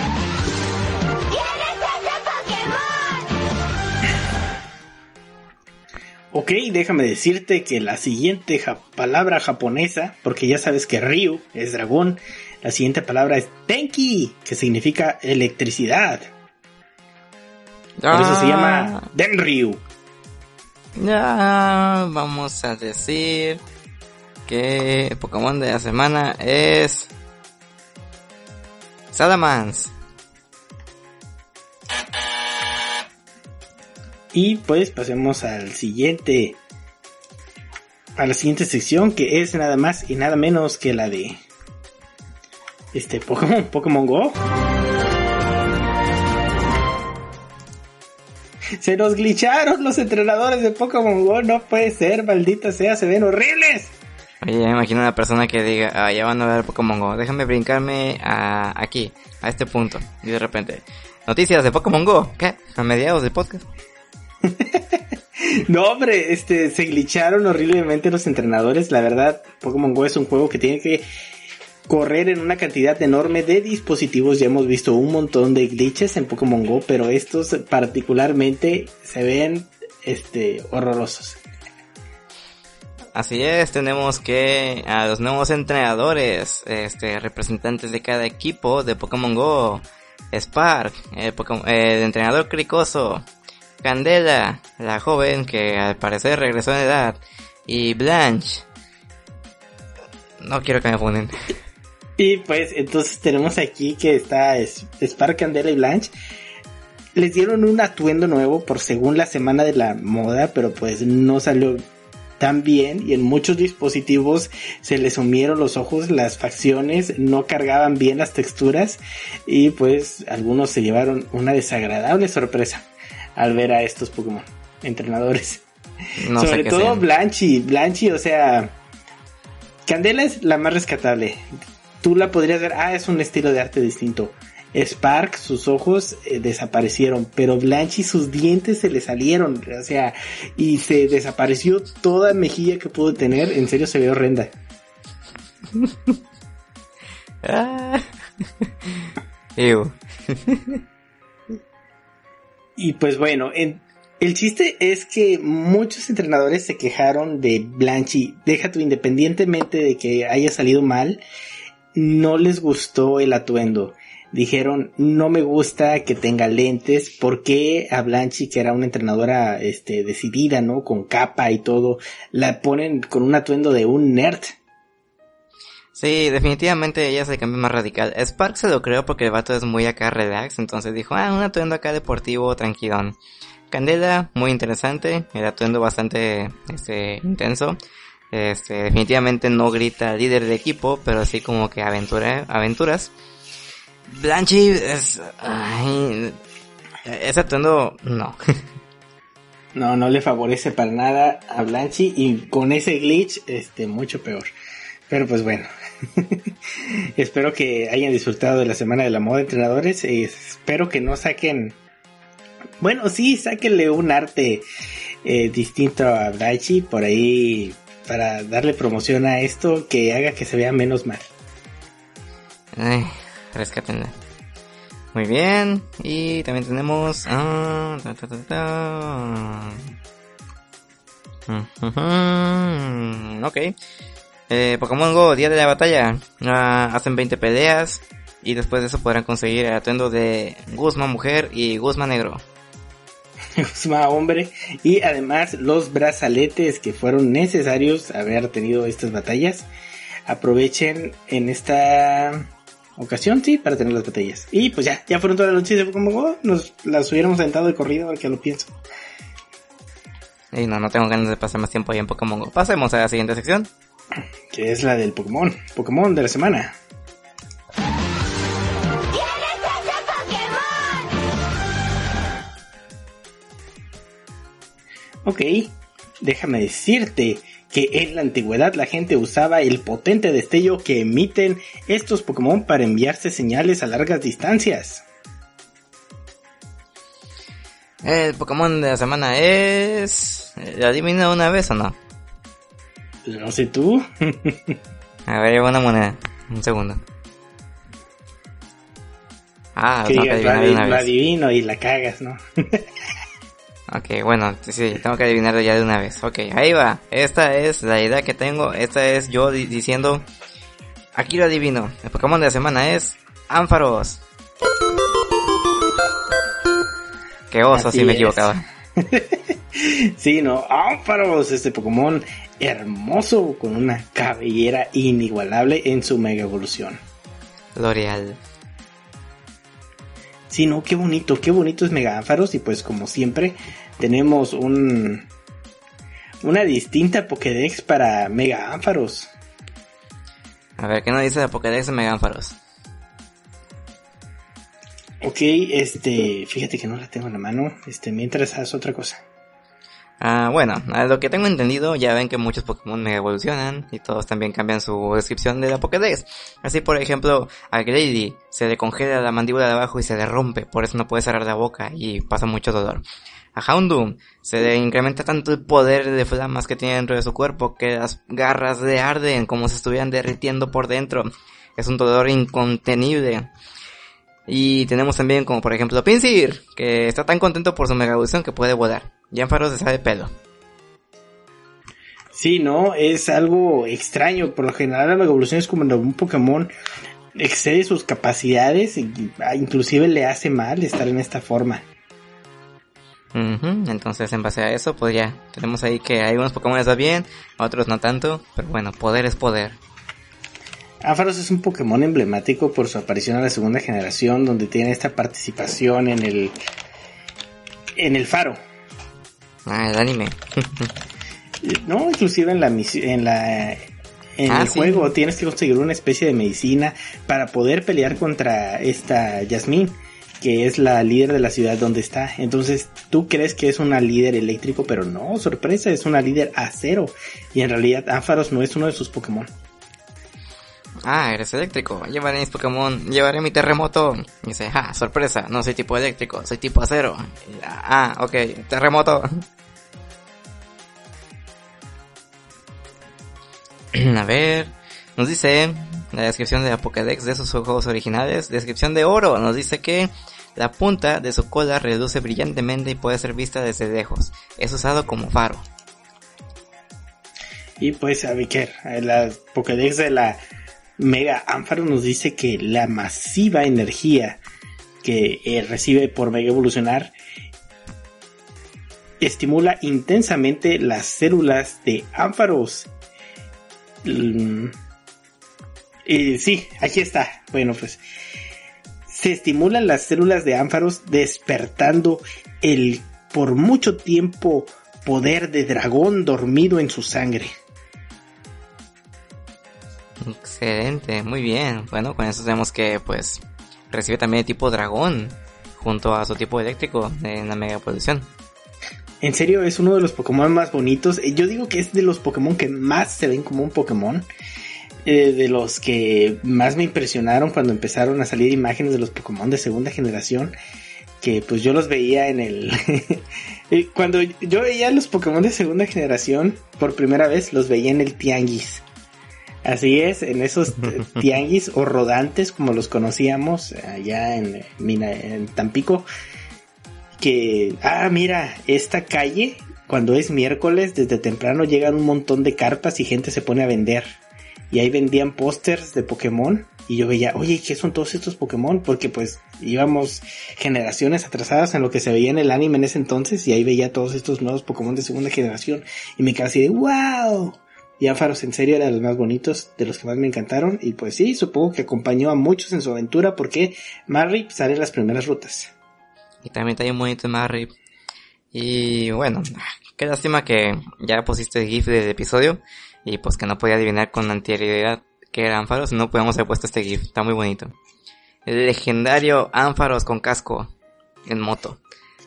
Ok, déjame decirte que la siguiente palabra japonesa, porque ya sabes que Ryu es dragón, la siguiente palabra es Tenki, que significa electricidad. Por eso se llama Denryu. Vamos a decir que el Pokémon de la semana es Salamence. Y pues pasemos a la siguiente sección, que es nada más y nada menos que la de Pokémon Go. Se nos glitcharon los entrenadores de Pokémon Go, no puede ser, maldita sea, se ven horribles. Oye, me imagino una persona que diga, ya van a ver Pokémon Go, déjame brincarme aquí, a este punto, y de repente, noticias de Pokémon Go, ¿qué? A mediados del podcast. No, hombre, se glitcharon horriblemente los entrenadores. La verdad, Pokémon Go es un juego que tiene que correr en una cantidad enorme de dispositivos. Ya hemos visto un montón de glitches en Pokémon Go, pero estos particularmente se ven horrorosos. Así es, tenemos que a los nuevos entrenadores, representantes de cada equipo de Pokémon Go: Spark, el entrenador cricoso, Candela, la joven que al parecer regresó en edad, y Blanche. No quiero que me funen. Y pues entonces tenemos aquí que está Spark, Candela y Blanche. Les dieron un atuendo nuevo por según la semana de la moda, pero pues no salió tan bien, y en muchos dispositivos se les sumieron los ojos, las facciones no cargaban bien las texturas, y pues algunos se llevaron una desagradable sorpresa al ver a estos Pokémon entrenadores. No sobre todo sean. Blanchi, o sea, Candela es la más rescatable. Tú la podrías ver, es un estilo de arte distinto. Spark, sus ojos desaparecieron, pero Blanchi, sus dientes se le salieron, o sea, y se desapareció toda mejilla que pudo tener. En serio, se ve horrenda. Y pues bueno, el chiste es que muchos entrenadores se quejaron de Blanchi. Deja tú, independientemente de que haya salido mal, no les gustó el atuendo. Dijeron, no me gusta que tenga lentes, porque a Blanchi, que era una entrenadora decidida, ¿no? Con capa y todo, la ponen con un atuendo de un nerd. Sí, definitivamente ella es el cambio más radical. Spark se lo creo porque el vato es muy acá relax, entonces dijo, un atuendo acá deportivo, tranquilón. Candela, muy interesante, el atuendo bastante intenso. Definitivamente no grita líder de equipo, pero sí como que aventuras. Blanchi ese atuendo no. No le favorece para nada a Blanchi, y con ese glitch mucho peor. Pero pues bueno. Espero que hayan disfrutado de la semana de la moda, entrenadores. Espero que no saquen, bueno, sí, sáquenle un arte distinto a Blanchi por ahí para darle promoción a esto, que haga que se vea menos mal. Rescátenla. Muy bien. Y también tenemos ok. Pokémon Go, día de la batalla. Hacen 20 peleas y después de eso podrán conseguir el atuendo de Guzma mujer y Guzma negro. Guzma hombre, y además los brazaletes que fueron necesarios haber tenido estas batallas. Aprovechen en esta ocasión, sí, para tener las batallas. Y pues ya fueron todas las noticias de Pokémon Go. Nos las hubiéramos sentado de corrido, a ver qué lo pienso. Y no tengo ganas de pasar más tiempo ahí en Pokémon Go. Pasemos a la siguiente sección, que es la del Pokémon de la semana. Ok, déjame decirte que en la antigüedad la gente usaba el potente destello que emiten estos Pokémon para enviarse señales a largas distancias. El Pokémon de la semana es... ¿Lo adivino una vez o no? No sé tú. A ver, llevo una moneda. Un segundo. Que digas, lo adivino y la cagas, ¿no? Ok, bueno, sí, tengo que adivinarlo ya de una vez. Ok, ahí va. Esta es la idea que tengo. Esta es yo diciendo... Aquí lo adivino. El Pokémon de la semana es... Ampharos. Qué oso, si me equivocaba. Sí, no, Ampharos, este Pokémon hermoso con una cabellera inigualable en su mega evolución. L'Oreal. Sí, no, qué bonito es Mega Ampharos. Y pues como siempre tenemos una distinta Pokédex para Mega Ampharos. A ver, ¿qué nos dice la Pokédex de Mega Ampharos? Ok, fíjate que no la tengo en la mano, mientras haz otra cosa. Bueno, a lo que tengo entendido, ya ven que muchos Pokémon mega evolucionan y todos también cambian su descripción de la Pokédex. Así, por ejemplo, a Grady se le congela la mandíbula de abajo y se le rompe, por eso no puede cerrar la boca y pasa mucho dolor. A Houndoom se le incrementa tanto el poder de flamas que tiene dentro de su cuerpo que las garras le arden como si estuvieran derritiendo por dentro. Es un dolor incontenible. Y tenemos también como por ejemplo Pinsir, que está tan contento por su mega evolución que puede volar. Y Ampharos se sale pelo. Sí, no, es algo extraño. Por lo general la mega evolución es como cuando un Pokémon excede sus capacidades y inclusive le hace mal estar en esta forma. Entonces en base a eso pues ya tenemos ahí que hay unos Pokémon les va bien, otros no tanto, pero bueno, poder es poder. Ampharos es un Pokémon emblemático por su aparición a la segunda generación, donde tiene esta participación en el faro. El anime. No, inclusive en el juego tienes que conseguir una especie de medicina para poder pelear contra esta Yasmín, que es la líder de la ciudad donde está. Entonces tú crees que es una líder eléctrico, pero no, sorpresa, es una líder acero. Y en realidad Ampharos no es uno de sus Pokémon. Eres eléctrico, llevaré mis Pokémon, llevaré mi terremoto. Y dice, sorpresa, no soy tipo eléctrico, soy tipo acero. Ok, terremoto. A ver, nos dice la descripción de la Pokédex de sus juegos originales. Descripción de oro, nos dice que la punta de su cola reluce brillantemente y puede ser vista desde lejos. Es usado como faro. Y pues a ver, la Pokédex de la Mega Ampharos nos dice que la masiva energía que recibe por Mega Evolucionar estimula intensamente las células de Ampharos. Sí, aquí está. Bueno, pues se estimulan las células de Ampharos despertando el por mucho tiempo poder de dragón dormido en su sangre. Excelente, muy bien. Bueno, con eso sabemos que pues recibe también el tipo dragón junto a su tipo eléctrico en la Mega Evolución. En serio, es uno de los Pokémon más bonitos. Yo digo que es de los Pokémon que más se ven como un Pokémon. De los que más me impresionaron cuando empezaron a salir imágenes de los Pokémon de segunda generación. Que pues yo los veía en el... Cuando yo veía los Pokémon de segunda generación por primera vez, los veía en el Tianguis. Así es, en esos tianguis o rodantes como los conocíamos allá en Tampico. Que, mira, esta calle, cuando es miércoles, desde temprano llegan un montón de carpas y gente se pone a vender. Y ahí vendían pósters de Pokémon. Y yo veía, oye, ¿qué son todos estos Pokémon? Porque pues íbamos generaciones atrasadas en lo que se veía en el anime en ese entonces. Y ahí veía todos estos nuevos Pokémon de segunda generación. Y me quedé así de, ¡wow! Y Ampharos en serio era de los más bonitos, de los que más me encantaron. Y pues sí, supongo que acompañó a muchos en su aventura porque Marrip sale en las primeras rutas. Y también está bien bonito Marrip. Y bueno, qué lástima que ya pusiste el GIF del episodio. Y pues que no podía adivinar con anterioridad que era Ampharos. No podemos haber puesto este GIF, está muy bonito. El legendario Ampharos con casco en moto.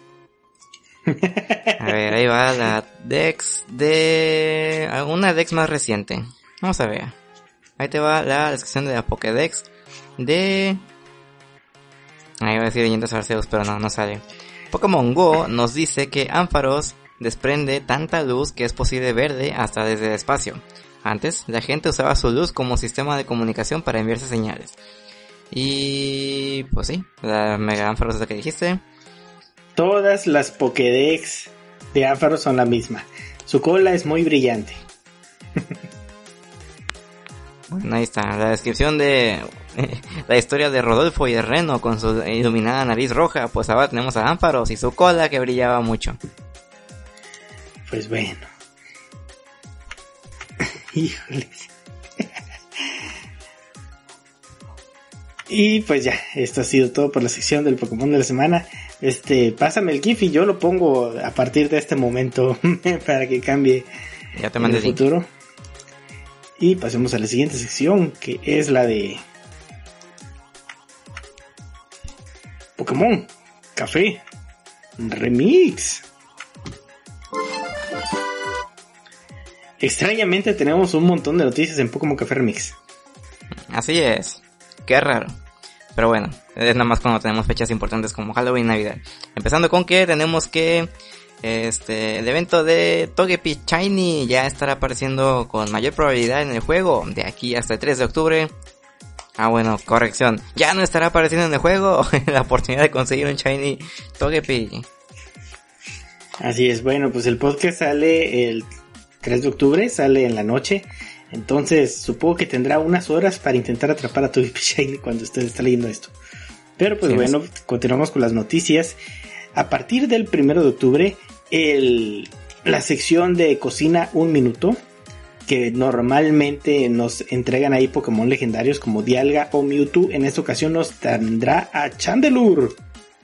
A ver, ahí va la Dex de... alguna Dex más reciente. Vamos a ver. Ahí te va la descripción de la Pokédex de... ahí va a decir leyendas Arceus, pero no sale. Pokémon Go nos dice que Ampharos desprende tanta luz que es posible verle hasta desde el espacio. Antes, la gente usaba su luz como sistema de comunicación para enviarse señales. Y... pues sí, la Mega Ampharos es la que dijiste. Todas las Pokédex de Ampharos son la misma. Su cola es muy brillante. Bueno, ahí está, la descripción de la historia de Rodolfo y de Reno con su iluminada nariz roja. Pues ahora tenemos a Ampharos y su cola que brillaba mucho. Pues bueno. Híjoles. Y pues ya, esto ha sido todo por la sección del Pokémon de la semana. Pásame el GIF y yo lo pongo a partir de este momento para que cambie ya te mandé en el futuro. Y pasemos a la siguiente sección, que es la de Pokémon Café Remix. Extrañamente tenemos un montón de noticias en Pokémon Café Remix. Así es, qué raro. Pero bueno, es nada más cuando tenemos fechas importantes como Halloween y Navidad. Empezando con que tenemos que el evento de Togepi Shiny ya estará apareciendo con mayor probabilidad en el juego de aquí hasta el 3 de octubre. Bueno, corrección, ya no estará apareciendo en el juego la oportunidad de conseguir un Shiny Togepi. Así es, bueno, pues el podcast sale el 3 de octubre, sale en la noche. Entonces supongo que tendrá unas horas para intentar atrapar a Togepi Shiny cuando usted está leyendo esto. Pero pues sí, bueno, continuamos con las noticias. A partir del 1 de octubre, la sección de Cocina un Minuto, que normalmente nos entregan ahí Pokémon legendarios como Dialga o Mewtwo, en esta ocasión nos tendrá a Chandelure.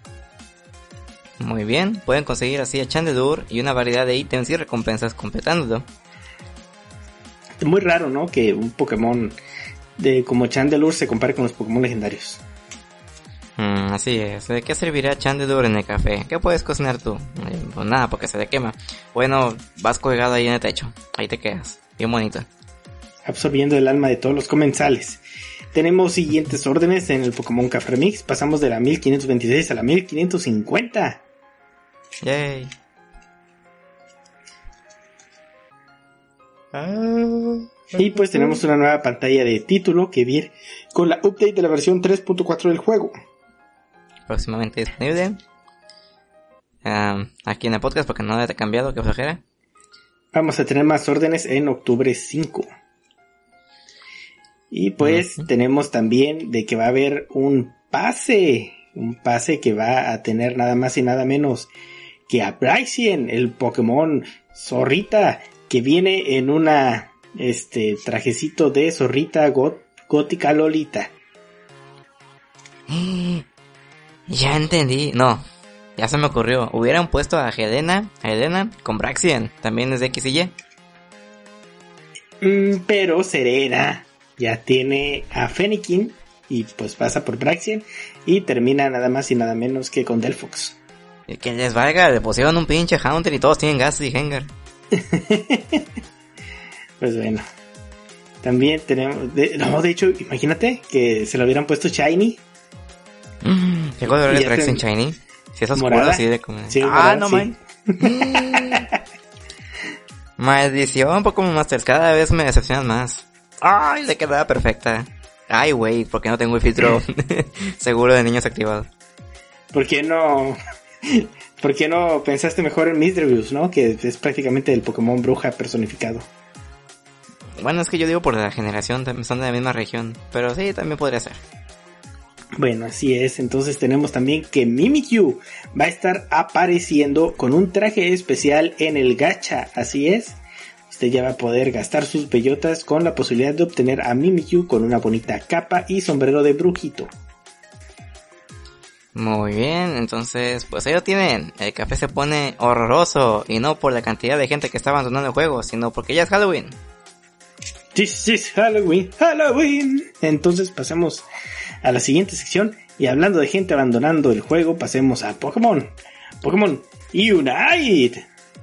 Muy bien, pueden conseguir así a Chandelure y una variedad de ítems y recompensas completándolo. Muy raro, ¿no? Que un Pokémon como Chandelure se compare con los Pokémon legendarios. Así es. ¿De qué servirá Chandelure en el café? ¿Qué puedes cocinar tú? Pues nada, porque se le quema. Bueno, vas colgado ahí en el techo. Ahí te quedas. Bien bonito. Absorbiendo el alma de todos los comensales. Tenemos siguientes órdenes en el Pokémon Café Remix. Pasamos de la 1526 a la 1550. Yay. Y pues tenemos una nueva pantalla de título que viene con la update de la versión 3.4 del juego. Próximamente disponible aquí en el podcast porque no ha cambiado, qué flojera. Vamos a tener más órdenes en octubre 5. Y pues tenemos también de que va a haber un pase que va a tener nada más y nada menos que a Braixen, el Pokémon zorrita, que viene en una trajecito de zorrita gótica Lolita. Ya entendí. No, ya se me ocurrió. Hubieran puesto a Helena con Braixen. También es de X y Y. Pero Serena ya tiene a Fennekin y pues pasa por Braixen y termina nada más y nada menos que con Delphox. Que les valga, le pusieron un pinche Haunter y todos tienen Gas y Hengar. Pues bueno. También tenemos... de hecho, imagínate que se lo hubieran puesto Shiny. ¿Qué color es Braixen Shiny? Si es oscuro así de como... Sí, morada, no sí. man. Maldición, Pokémon Masters, cada vez me decepcionan más. Ay, le quedaba perfecta. Ay, güey, porque no tengo el filtro seguro de niños activado. ¿Por qué no pensaste mejor en Misdreavus, no? Que es prácticamente el Pokémon bruja personificado. Bueno, es que yo digo por la generación, son de la misma región. Pero sí, también podría ser. Bueno, así es. Entonces tenemos también que Mimikyu va a estar apareciendo con un traje especial en el gacha. Así es. Usted ya va a poder gastar sus bellotas con la posibilidad de obtener a Mimikyu con una bonita capa y sombrero de brujito. Muy bien, entonces pues ahí lo tienen. El café se pone horroroso y no por la cantidad de gente que está abandonando el juego, sino porque ya es Halloween. This is Halloween, Halloween. Entonces pasemos a la siguiente sección y hablando de gente abandonando el juego, pasemos a Pokémon Unite.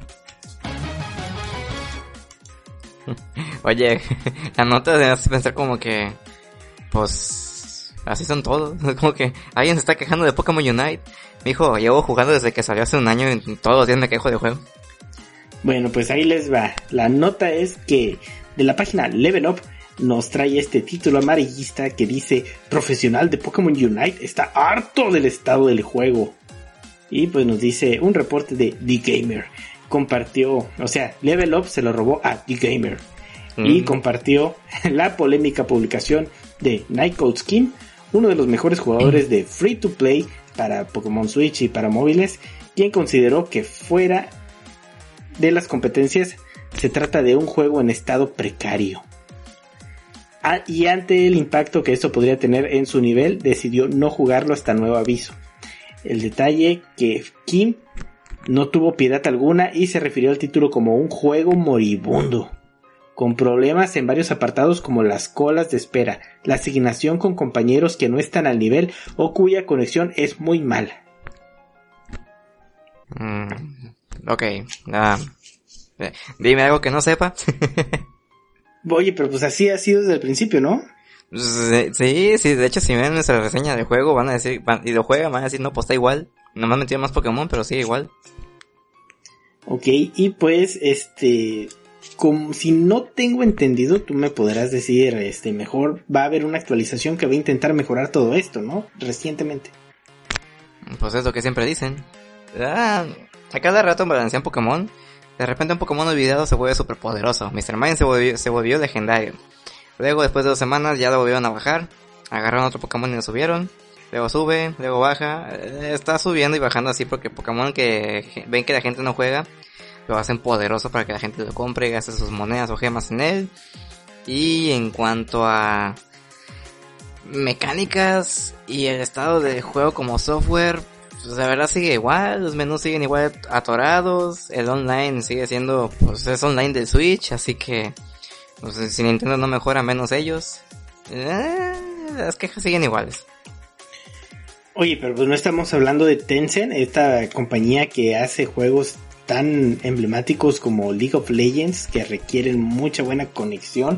Oye, la nota me hace pensar como que, pues, así son todos. Como que alguien se está quejando de Pokémon Unite. Mijo, llevo jugando desde que salió hace un año y todos los días me quejo de juego. Bueno, pues ahí les va. La nota es que de la página Level Up nos trae este título amarillista que dice: profesional de Pokémon Unite está harto del estado del juego. Y pues nos dice un reporte de The Gamer. Compartió, o sea, Level Up se lo robó a The Gamer y compartió la polémica publicación de Nightcode Skin, uno de los mejores jugadores de Free to Play para Pokémon Switch y para móviles, quien consideró que fuera de las competencias se trata de un juego en estado precario. Y ante el impacto que esto podría tener en su nivel, decidió no jugarlo hasta nuevo aviso. El detalle que Kim no tuvo piedad alguna y se refirió al título como un juego moribundo, con problemas en varios apartados como las colas de espera, la asignación con compañeros que no están al nivel o cuya conexión es muy mala. Ok, dime algo que no sepa. Oye, pero pues así ha sido desde el principio, ¿no? Sí, de hecho si ven nuestra reseña del juego van a decir, y lo juegan, van a decir, no, pues está igual. Nomás metió más Pokémon, pero sigue igual. Ok, y pues, como si no tengo entendido, tú me podrás decir, mejor va a haber una actualización que va a intentar mejorar todo esto, ¿no? Recientemente. Pues es lo que siempre dicen. A cada rato balancean Pokémon. De repente un Pokémon olvidado se vuelve super poderoso. Mr. Mime se volvió legendario. Luego, después de 2 semanas, ya lo volvieron a bajar. Agarraron otro Pokémon y lo subieron. Luego sube, luego baja. Está subiendo y bajando así porque Pokémon que ven que la gente no juega, lo hacen poderoso para que la gente lo compre, gaste sus monedas o gemas en él. Y en cuanto a mecánicas y el estado del juego como software, pues la verdad sigue igual, los menús siguen igual atorados, el online sigue siendo, pues es online del Switch, así que pues, si Nintendo no mejora, menos ellos. Las quejas siguen iguales. Oye, pero pues no estamos hablando de Tencent, esta compañía que hace juegos tan emblemáticos como League of Legends, que requieren mucha buena conexión.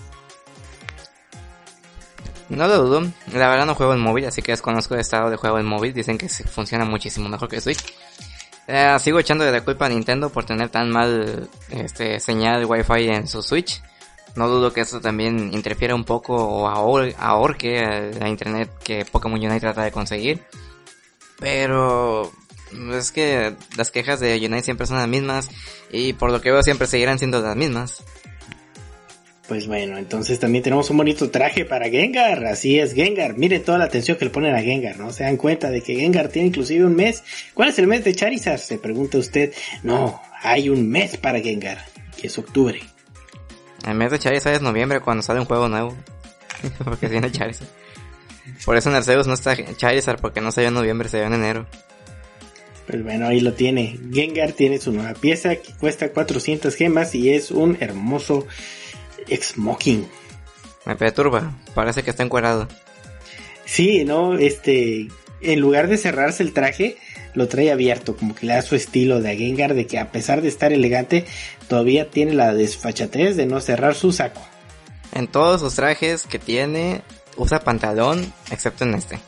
No lo dudo, la verdad no juego en móvil, así que desconozco el estado de juego en móvil, dicen que funciona muchísimo mejor que Switch. Sigo echándole la culpa a Nintendo por tener tan mal señal Wi-Fi en su Switch. No dudo que eso también interfiera un poco o ahorque la internet que Pokémon Unite trata de conseguir. Pero es que las quejas de Unite siempre son las mismas y por lo que veo siempre seguirán siendo las mismas. Pues bueno, entonces también tenemos un bonito traje para Gengar. Así es, Gengar. Miren toda la atención que le ponen a Gengar, ¿no? Se dan cuenta de que Gengar tiene inclusive un mes. ¿Cuál es el mes de Charizard? Se pregunta usted. No, hay un mes para Gengar, que es octubre. El mes de Charizard es noviembre, cuando sale un juego nuevo. Porque tiene Charizard. Por eso en Arceus no está Charizard, porque no salió en noviembre, salió en enero. Pues bueno, ahí lo tiene. Gengar tiene su nueva pieza que cuesta 400 gemas y es un hermoso Smoking. Me perturba, parece que está encuerado. Sí, ¿no? En lugar de cerrarse el traje, lo trae abierto, como que le da su estilo de a Gengar, de que a pesar de estar elegante, todavía tiene la desfachatez de no cerrar su saco. En todos sus trajes que tiene, usa pantalón, excepto en este.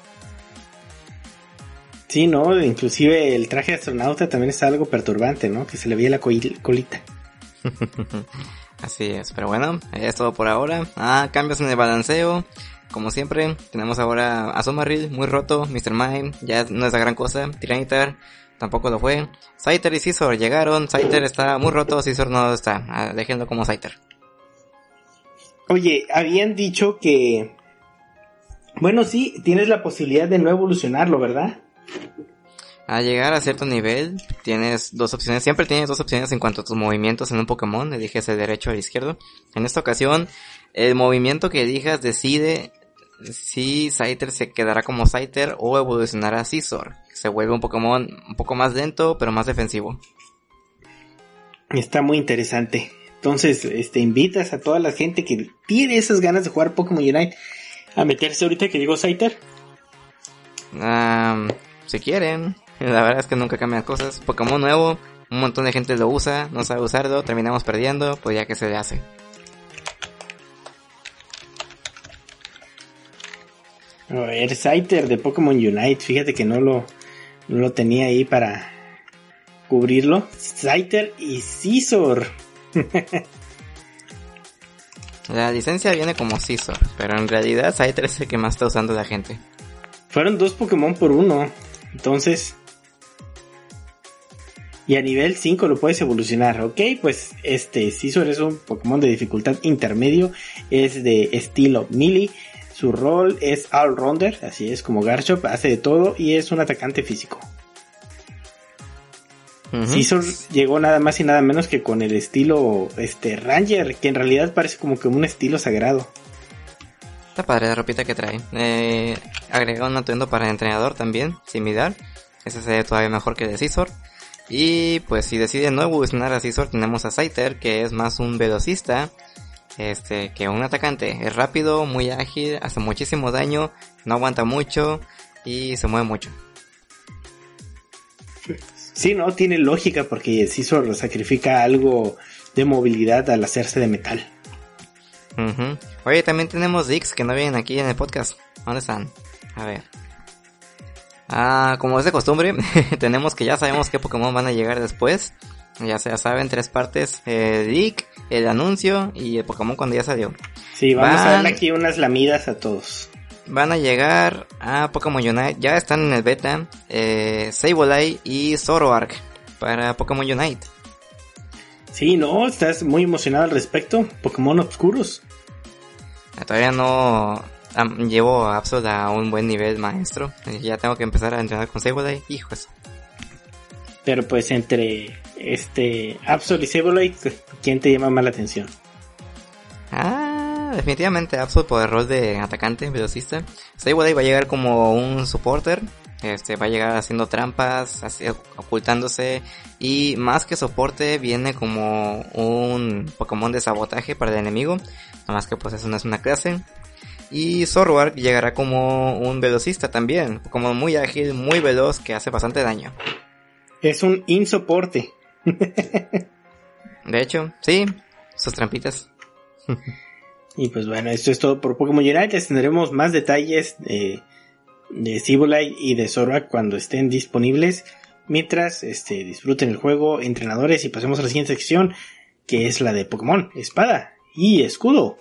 Sí, ¿no? Inclusive el traje de astronauta también es algo perturbante, ¿no? Que se le veía la colita. Así es, pero bueno, es todo por ahora. Cambios en el balanceo. Como siempre, tenemos ahora a Azumarill, muy roto. Mr. Mime, ya no es la gran cosa. Tyranitar, tampoco lo fue. Scyther y Scizor llegaron. Scyther está muy roto, Scizor no está. Déjenlo como Scyther. Oye, habían dicho que... Bueno, sí, tienes la posibilidad de no evolucionarlo, ¿verdad? Al llegar a cierto nivel, tienes dos opciones. Siempre tienes dos opciones en cuanto a tus movimientos en un Pokémon. Eliges el derecho o el izquierdo. En esta ocasión, el movimiento que elijas decide si Scyther se quedará como Scyther o evolucionará a Scizor. Se vuelve un Pokémon un poco más lento, pero más defensivo. Está muy interesante. Entonces, invitas a toda la gente que tiene esas ganas de jugar Pokémon Unite a meterse ahorita que llegó Scyther. Si quieren. La verdad es que nunca cambian cosas. Pokémon nuevo, un montón de gente lo usa, no sabe usarlo, terminamos perdiendo, pues ya que se le hace. A ver, Scyther de Pokémon Unite, fíjate que no lo tenía ahí para cubrirlo. Scyther y Scizor. La licencia viene como Scizor, pero en realidad Scyther es el que más está usando la gente. Fueron 2 Pokémon por 1, entonces... Y a nivel 5 lo puedes evolucionar, ¿ok? Pues Scizor es un Pokémon de dificultad intermedio, es de estilo melee, su rol es all-rounder, así es como Garchomp, hace de todo y es un atacante físico. Scizor llegó nada más y nada menos que con el estilo Ranger, que en realidad parece como que un estilo sagrado. Está padre la ropita que trae. Agregó un atuendo para entrenador también, similar. Ese se ve todavía mejor que el de Scizor. Y pues si deciden no evolucionar a Scizor, tenemos a Scyther, que es más un velocista que un atacante. Es rápido, muy ágil, hace muchísimo daño, no aguanta mucho y se mueve mucho. Sí, no, tiene lógica porque Scizor sacrifica algo de movilidad al hacerse de metal. Oye, también tenemos Dix que no vienen aquí en el podcast. ¿Dónde están? A ver. Como es de costumbre, tenemos que ya sabemos qué Pokémon van a llegar después. Ya se saben, 3 partes, el leak, el anuncio y el Pokémon cuando ya salió. Sí, vamos a darle aquí unas lamidas a todos. Van a llegar a Pokémon Unite, ya están en el beta, Sableye y Zoroark para Pokémon Unite. Sí, no, estás muy emocionado al respecto. Pokémon oscuros. Todavía no llevo a Absol a un buen nivel maestro. Ya tengo que empezar a entrenar con Sableye. Hijos. Pero pues entre Absol y Sableye, ¿quién te llama más la atención? Definitivamente Absol por el rol de atacante, velocista. Sableye va a llegar como un supporter. Va a llegar haciendo trampas, ocultándose, y más que soporte viene como un Pokémon de sabotaje para el enemigo, nada más que pues eso no es una clase. Y Zoroark llegará como un velocista también, como muy ágil, muy veloz, que hace bastante daño. Es un insoporte. De hecho, sí, sus trampitas. Y pues bueno, esto es todo por Pokémon Unite. Les tendremos más detalles de Sableye y de Zoroark cuando estén disponibles. Mientras disfruten el juego, entrenadores, y pasemos a la siguiente sección, que es la de Pokémon Espada y Escudo.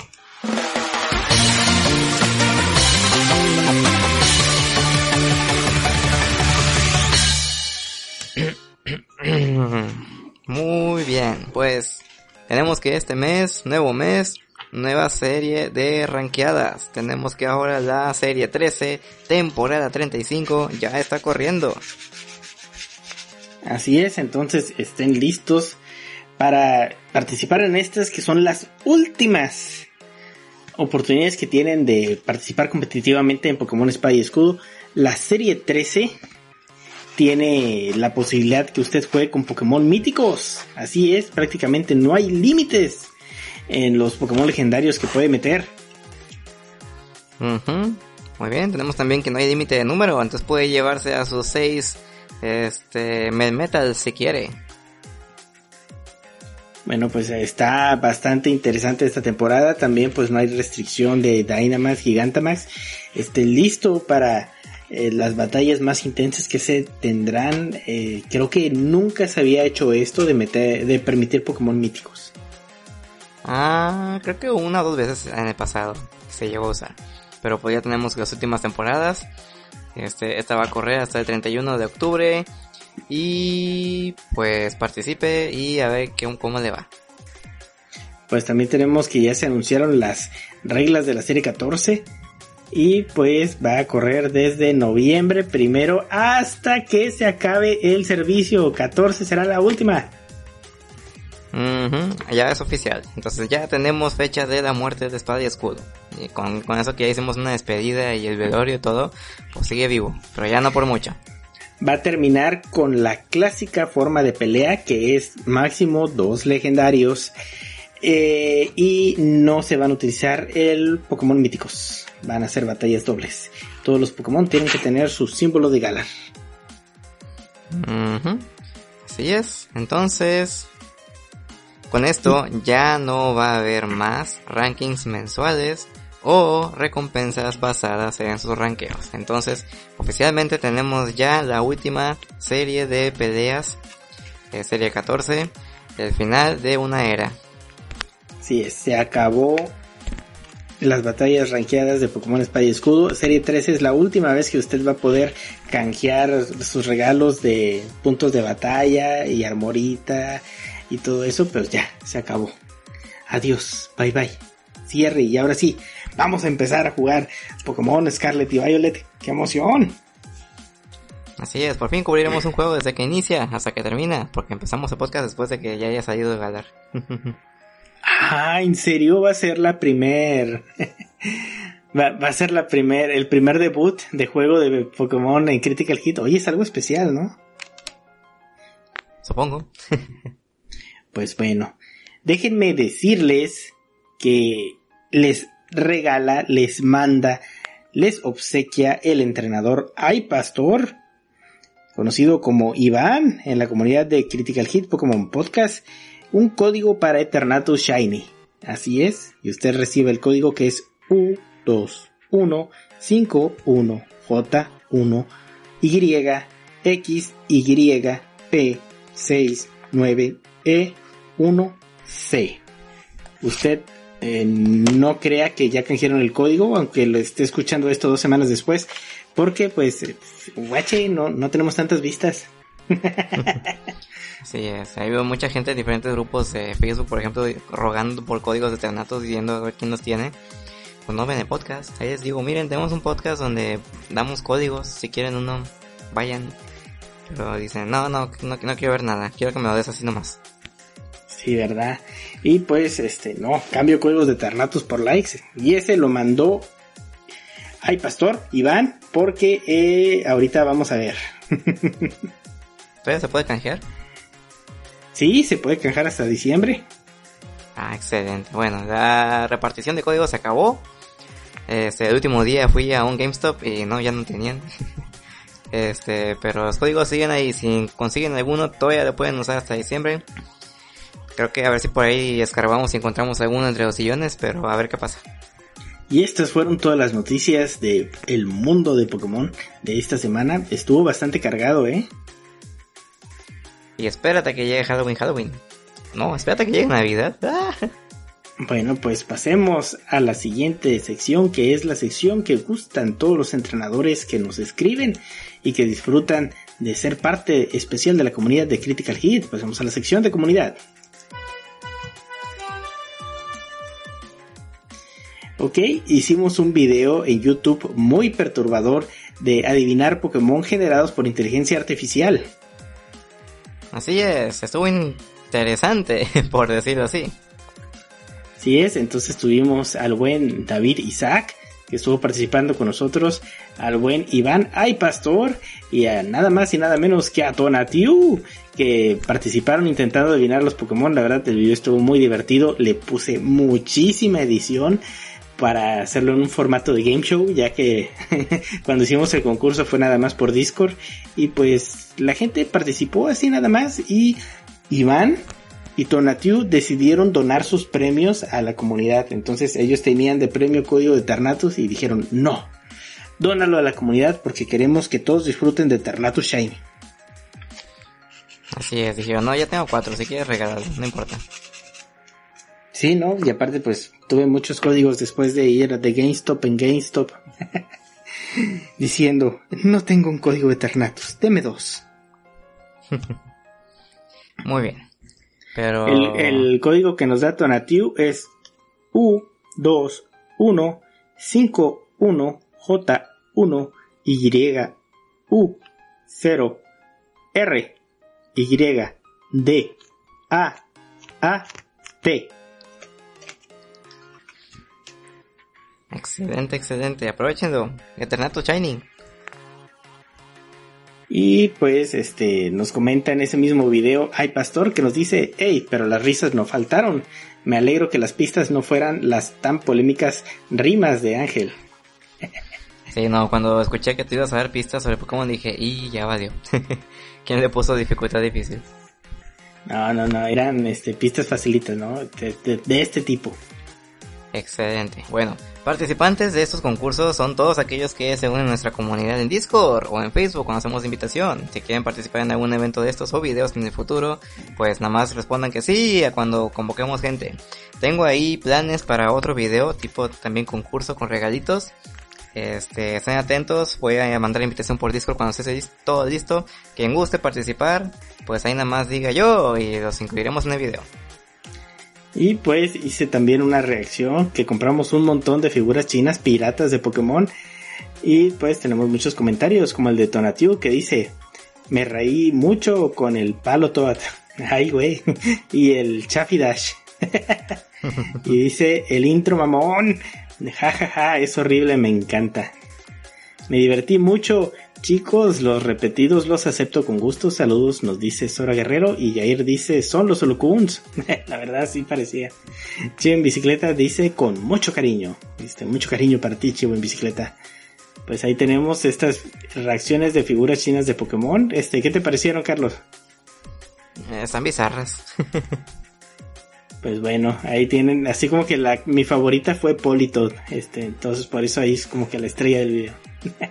Muy bien, pues tenemos que este mes, nuevo mes, nueva serie de rankeadas. Tenemos que ahora la serie 13, temporada 35, ya está corriendo. Así es, entonces estén listos para participar en estas que son las últimas oportunidades que tienen de participar competitivamente en Pokémon Espada y Escudo. La serie 13 tiene la posibilidad que usted juegue con Pokémon míticos. Así es, prácticamente no hay límites en los Pokémon legendarios que puede meter. Muy bien, tenemos también que no hay límite de número, entonces puede llevarse a sus 6 Melmetal si quiere. Bueno, pues está bastante interesante esta temporada. También pues no hay restricción de Dynamax, Gigantamax. Listo para las batallas más intensas que se tendrán. Creo que nunca se había hecho esto de permitir Pokémon míticos. Creo que 1 o 2 veces en el pasado se llegó a usar. Pero pues ya tenemos las últimas temporadas. Esta va a correr hasta el 31 de octubre. Y pues participe y a ver cómo le va. Pues también tenemos que ya se anunciaron las reglas de la serie 14. Y pues va a correr desde noviembre 1 hasta que se acabe el servicio. 14 será la última. Ya es oficial. Entonces ya tenemos fecha de la muerte de Espada y Escudo. Y con eso que ya hicimos una despedida y el velorio y todo, pues sigue vivo, pero ya no por mucho. Va a terminar con la clásica forma de pelea, que es máximo 2 legendarios. Y no se van a utilizar el Pokémon míticos. Van a ser batallas dobles. Todos los Pokémon tienen que tener su símbolo de Galar. Así es. Entonces, con esto ya no va a haber más rankings mensuales o recompensas basadas en sus rankeos. Entonces, oficialmente tenemos ya la última serie de peleas, serie 14, el final de una era. Sí, se acabó las batallas rankeadas de Pokémon Espada y Escudo. Serie 13 es la última vez que usted va a poder canjear sus regalos de puntos de batalla y armorita y todo eso, pero ya, se acabó. Adiós, bye bye. Cierre y ahora sí, vamos a empezar a jugar Pokémon Scarlet y Violet. ¡Qué emoción! Así es, por fin cubriremos un juego desde que inicia hasta que termina, porque empezamos el podcast después de que ya haya salido de Galar. ¿En serio? Va a ser la primer... va a ser el primer debut de juego de Pokémon en Critical Hit. Oye, es algo especial, ¿no? Supongo. Pues bueno, déjenme decirles que les regala, les manda, les obsequia el entrenador iPastor, conocido como Iván en la comunidad de Critical Hit Pokémon Podcast, un código para Eternatus Shiny. Así es, y usted recibe el código que es U2151XYP69E1C. Usted no crea que ya canjearon el código, aunque lo esté escuchando esto 2 semanas después, porque pues guache, no tenemos tantas vistas. Sí, ha habido mucha gente de diferentes grupos de Facebook, por ejemplo, rogando por códigos de Eternatus, diciendo a ver quién los tiene. Pues no ven el podcast. Ahí les digo, miren, tenemos un podcast donde damos códigos, si quieren uno, vayan. Pero dicen, no quiero ver nada, quiero que me lo des así nomás. Sí, ¿verdad? Y pues, no, cambio códigos de Eternatus por likes. Y ese lo mandó iPastor, Iván, porque ahorita vamos a ver. ¿Todavía se puede canjear? Sí, se puede canjear hasta diciembre. Excelente. Bueno, la repartición de códigos se acabó. El último día fui a un GameStop y ya no tenían. Pero los códigos siguen ahí. Si consiguen alguno, todavía lo pueden usar hasta diciembre. Creo que a ver si por ahí escarbamos y encontramos alguno entre los sillones, pero a ver qué pasa. Y estas fueron todas las noticias de el mundo de Pokémon de esta semana. Estuvo bastante cargado, ¿eh? Y espérate que llegue Halloween. No, espérate que llegue Navidad. Bueno, pues pasemos a la siguiente sección, que es la sección que gustan todos los entrenadores que nos escriben y que disfrutan de ser parte especial de la comunidad de Critical Hit. Pasemos a la sección de comunidad. Ok, hicimos un video en YouTube muy perturbador de adivinar Pokémon generados por inteligencia artificial. Así es, estuvo interesante, por decirlo así. Así es, entonces tuvimos al buen David Isaac, que estuvo participando con nosotros, al buen Iván Ay Pastor, y a nada más y nada menos que a Tonatiuh, que participaron intentando adivinar los Pokémon. La verdad, el video estuvo muy divertido, le puse muchísima edición para hacerlo en un formato de game show, ya que cuando hicimos el concurso fue nada más por Discord, y pues la gente participó así nada más, y Iván y Tonatiuh decidieron donar sus premios a la comunidad. Entonces ellos tenían de premio código de Eternatus y dijeron no, dónalo a la comunidad porque queremos que todos disfruten de Eternatus Shiny. Así es, dijeron, no, ya tengo 4, si quieres regalarlo, no importa. Sí, ¿no? Y aparte pues tuve muchos códigos después de ir de GameStop en GameStop diciendo, no tengo un código de Eternatus, deme 2. Muy bien. Pero el código que nos da Tonatiuh es U2151JU0RYDAAT. Excelente, aprovechenlo, Eternatus Shiny. Y pues nos comenta en ese mismo video Ay Pastor, que nos dice, hey, pero las risas no faltaron, me alegro que las pistas no fueran las tan polémicas rimas de Ángel. Sí, no, cuando escuché que te ibas a dar pistas sobre Pokémon dije, y ya valió. ¿Quién le puso dificultad difícil? No, eran pistas facilitas, ¿no? De este tipo. Excelente. Bueno, participantes de estos concursos son todos aquellos que se unen a nuestra comunidad en Discord o en Facebook cuando hacemos invitación. Si quieren participar en algún evento de estos o videos en el futuro, pues nada más respondan que sí a cuando convoquemos gente. Tengo ahí planes para otro video, tipo también concurso con regalitos. Estén atentos, voy a mandar la invitación por Discord cuando esté todo listo. Quien guste participar, pues ahí nada más diga yo y los incluiremos en el video. Y pues hice también una reacción que compramos un montón de figuras chinas piratas de Pokémon. Y pues tenemos muchos comentarios como el de Tonatiuh que dice, me reí mucho con el palo Toad. Ay güey. Y el Chaffy Dash. Y dice, el intro mamón. Jajaja, es horrible, me encanta. Me divertí mucho. Chicos, los repetidos los acepto con gusto. Saludos, nos dice Sora Guerrero. Y Jair dice, son los Holocuns. La verdad sí parecía. Chivo en Bicicleta dice, con mucho cariño. Mucho cariño para ti, Chivo en Bicicleta. Pues ahí tenemos estas reacciones de figuras chinas de Pokémon. ¿Qué te parecieron, Carlos? Están bizarras. Pues bueno, ahí tienen, así como que mi favorita fue Politoed. Entonces por eso ahí es como que la estrella del video.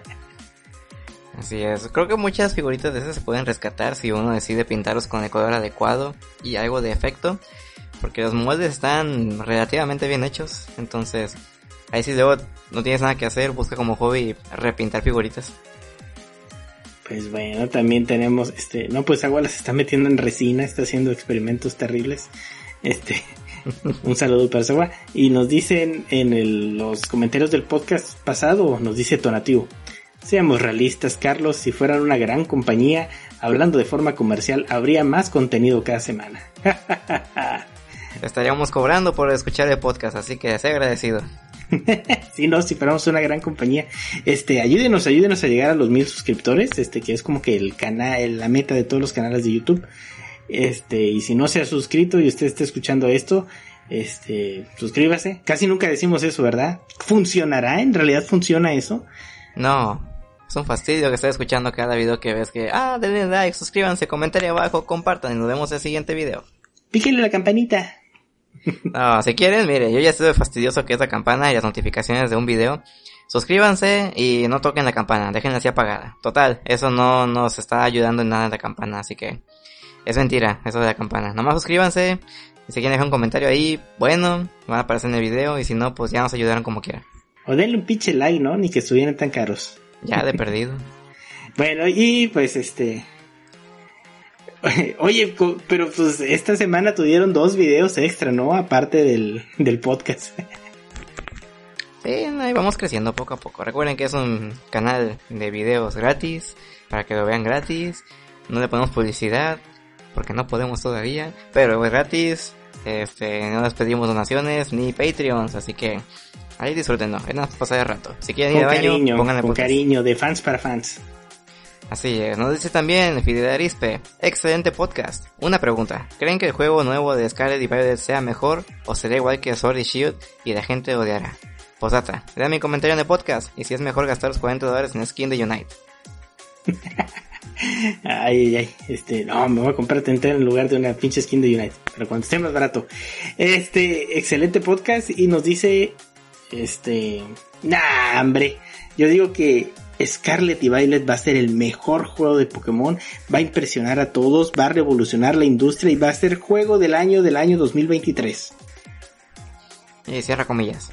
Así es, creo que muchas figuritas de esas se pueden rescatar si uno decide pintarlos con el color adecuado y algo de efecto, porque los moldes están relativamente bien hechos. Entonces ahí si luego no tienes nada que hacer, busca como hobby repintar figuritas. Pues bueno, también tenemos no, pues Agua las está metiendo en resina, está haciendo experimentos terribles. Un saludo para Agua. Y nos dicen en los comentarios del podcast pasado, nos dice Tonatiuh, seamos realistas, Carlos, si fueran una gran compañía, hablando de forma comercial, habría más contenido cada semana. Estaríamos cobrando por escuchar el podcast, así que sé agradecido. Sí, no, si fuéramos una gran compañía. Ayúdenos a llegar a los 1000 suscriptores, que es como que el canal, la meta de todos los canales de YouTube. Y si no se ha suscrito y usted está escuchando esto, suscríbase. Casi nunca decimos eso, ¿verdad? ¿Funcionará? ¿En realidad funciona eso? No, es un fastidio que esté escuchando cada video que ves que, denle like, suscríbanse, comentario abajo, compartan y nos vemos en el siguiente video. Píquenle la campanita. No, si quieren, mire, yo ya estoy fastidioso que es la campana y las notificaciones de un video. Suscríbanse y no toquen la campana, déjenla así apagada. Total, eso no nos está ayudando en nada la campana, así que es mentira eso de la campana. Nomás suscríbanse y si quieren dejar un comentario ahí, bueno, van a aparecer en el video y si no, pues ya nos ayudaron como quieran. O denle un pinche like, ¿no? Ni que estuvieran tan caros. Ya de perdido. Bueno, y pues Oye, pero pues esta semana tuvieron 2 videos extra, ¿no? Aparte del podcast. Sí, ahí vamos creciendo poco a poco. Recuerden que es un canal de videos gratis, para que lo vean gratis. No le ponemos publicidad, porque no podemos todavía, pero es gratis. No les pedimos donaciones ni Patreons, así que ahí disfrútenlo, es una pasada de rato. Si quieren ir al baño, pónganle con cariño, de fans para fans. Así es, nos dice también Fidel Arispe, excelente podcast. Una pregunta, ¿creen que el juego nuevo de Scarlet y Violet sea mejor o será igual que Sword y Shield y la gente odiará? Posdata, lean mi comentario en el podcast y si es mejor gastar los $40 en skin de Unite. Ay, no, me voy a comprar TNT en lugar de una pinche skin de Unite, pero cuando esté más barato. Excelente podcast y nos dice, hombre, yo digo que Scarlet y Violet va a ser el mejor juego de Pokémon, va a impresionar a todos, va a revolucionar la industria y va a ser juego del año 2023. Y cierra comillas.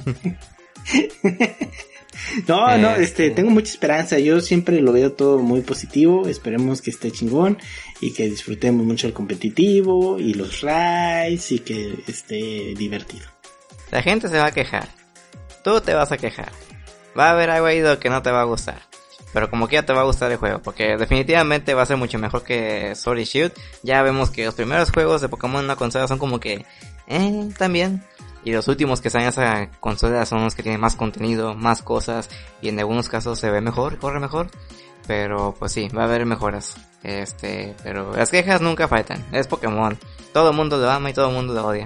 No, tengo mucha esperanza, yo siempre lo veo todo muy positivo, esperemos que esté chingón y que disfrutemos mucho el competitivo y los raids y que esté divertido. La gente se va a quejar, tú te vas a quejar, va a haber algo ahí que no te va a gustar, pero como que ya te va a gustar el juego, porque definitivamente va a ser mucho mejor que Sword y Shield. Ya vemos que los primeros juegos de Pokémon en una consola son como que, también. Y los últimos que salen a esa consola son los que tienen más contenido, más cosas, y en algunos casos se ve mejor, corre mejor. Pero pues sí, va a haber mejoras. Pero las quejas nunca faltan. Es Pokémon. Todo el mundo lo ama y todo el mundo lo odia.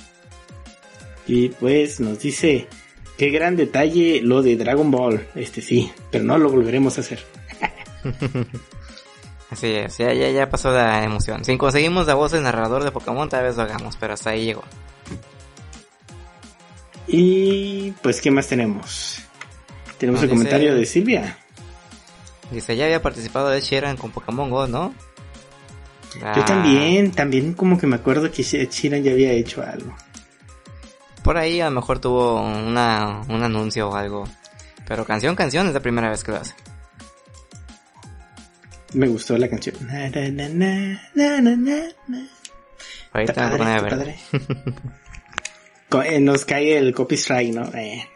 Y pues nos dice, qué gran detalle lo de Dragon Ball. Sí, pero no lo volveremos a hacer. Así es, ya pasó la emoción. Si conseguimos la voz del narrador de Pokémon, tal vez lo hagamos, pero hasta ahí llegó. Y pues, ¿qué más tenemos? Tenemos el comentario de Silvia. Dice, ya había participado de Sheeran con Pokémon Go, ¿no? Yo también como que me acuerdo que Sheeran ya había hecho algo. Por ahí a lo mejor tuvo un anuncio o algo. Pero canción es la primera vez que lo hace. Me gustó la canción. Ahorita me voy a ver. Nos cae el copyright, ¿no?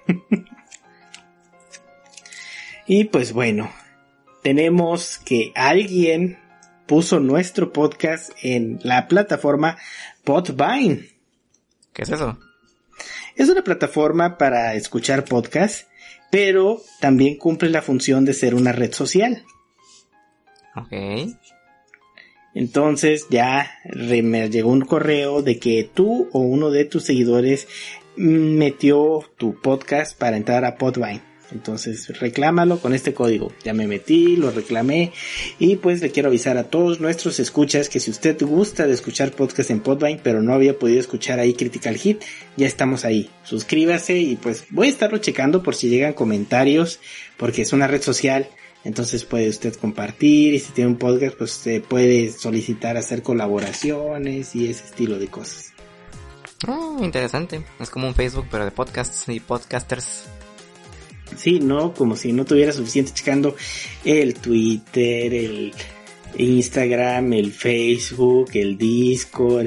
Y pues bueno, tenemos que alguien puso nuestro podcast en la plataforma Podbean. ¿Qué es eso? Es una plataforma para escuchar podcasts, pero también cumple la función de ser una red social. Ok. Entonces ya me llegó un correo de que tú o uno de tus seguidores metió tu podcast para entrar a Podbean. Entonces reclámalo con este código. Ya me metí, lo reclamé y pues le quiero avisar a todos nuestros escuchas que si usted gusta de escuchar podcast en Podbean pero no había podido escuchar ahí Critical Hit, ya estamos ahí. Suscríbase y pues voy a estarlo checando por si llegan comentarios porque es una red social. Entonces puede usted compartir y si tiene un podcast pues se puede solicitar hacer colaboraciones y ese estilo de cosas. Interesante. Es como un Facebook pero de podcasts y podcasters. Sí, no, como si no tuviera suficiente checando el Twitter, el Instagram, el Facebook, el Discord,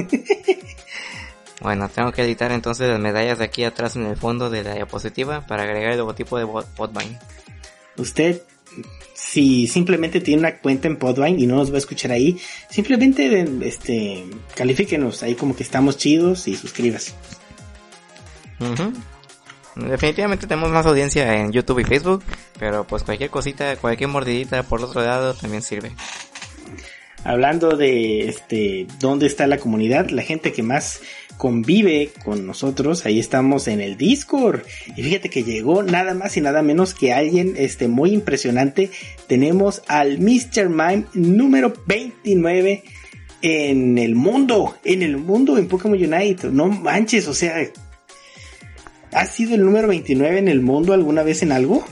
Bueno, tengo que editar entonces las medallas de aquí atrás en el fondo de la diapositiva para agregar el logotipo de Podbean. Usted, si simplemente tiene una cuenta en Podbean y no nos va a escuchar ahí, simplemente califíquenos ahí como que estamos chidos y suscríbase. Definitivamente tenemos más audiencia en YouTube y Facebook, pero pues cualquier cosita, cualquier mordidita por otro lado también sirve. Hablando de dónde está la comunidad, la gente que más convive con nosotros, ahí estamos en el Discord. Y fíjate que llegó nada más y nada menos que alguien muy impresionante. Tenemos al Mr. Mime número 29 en el mundo en Pokémon Unite. No manches, o sea, ¿has sido el número 29 en el mundo alguna vez en algo?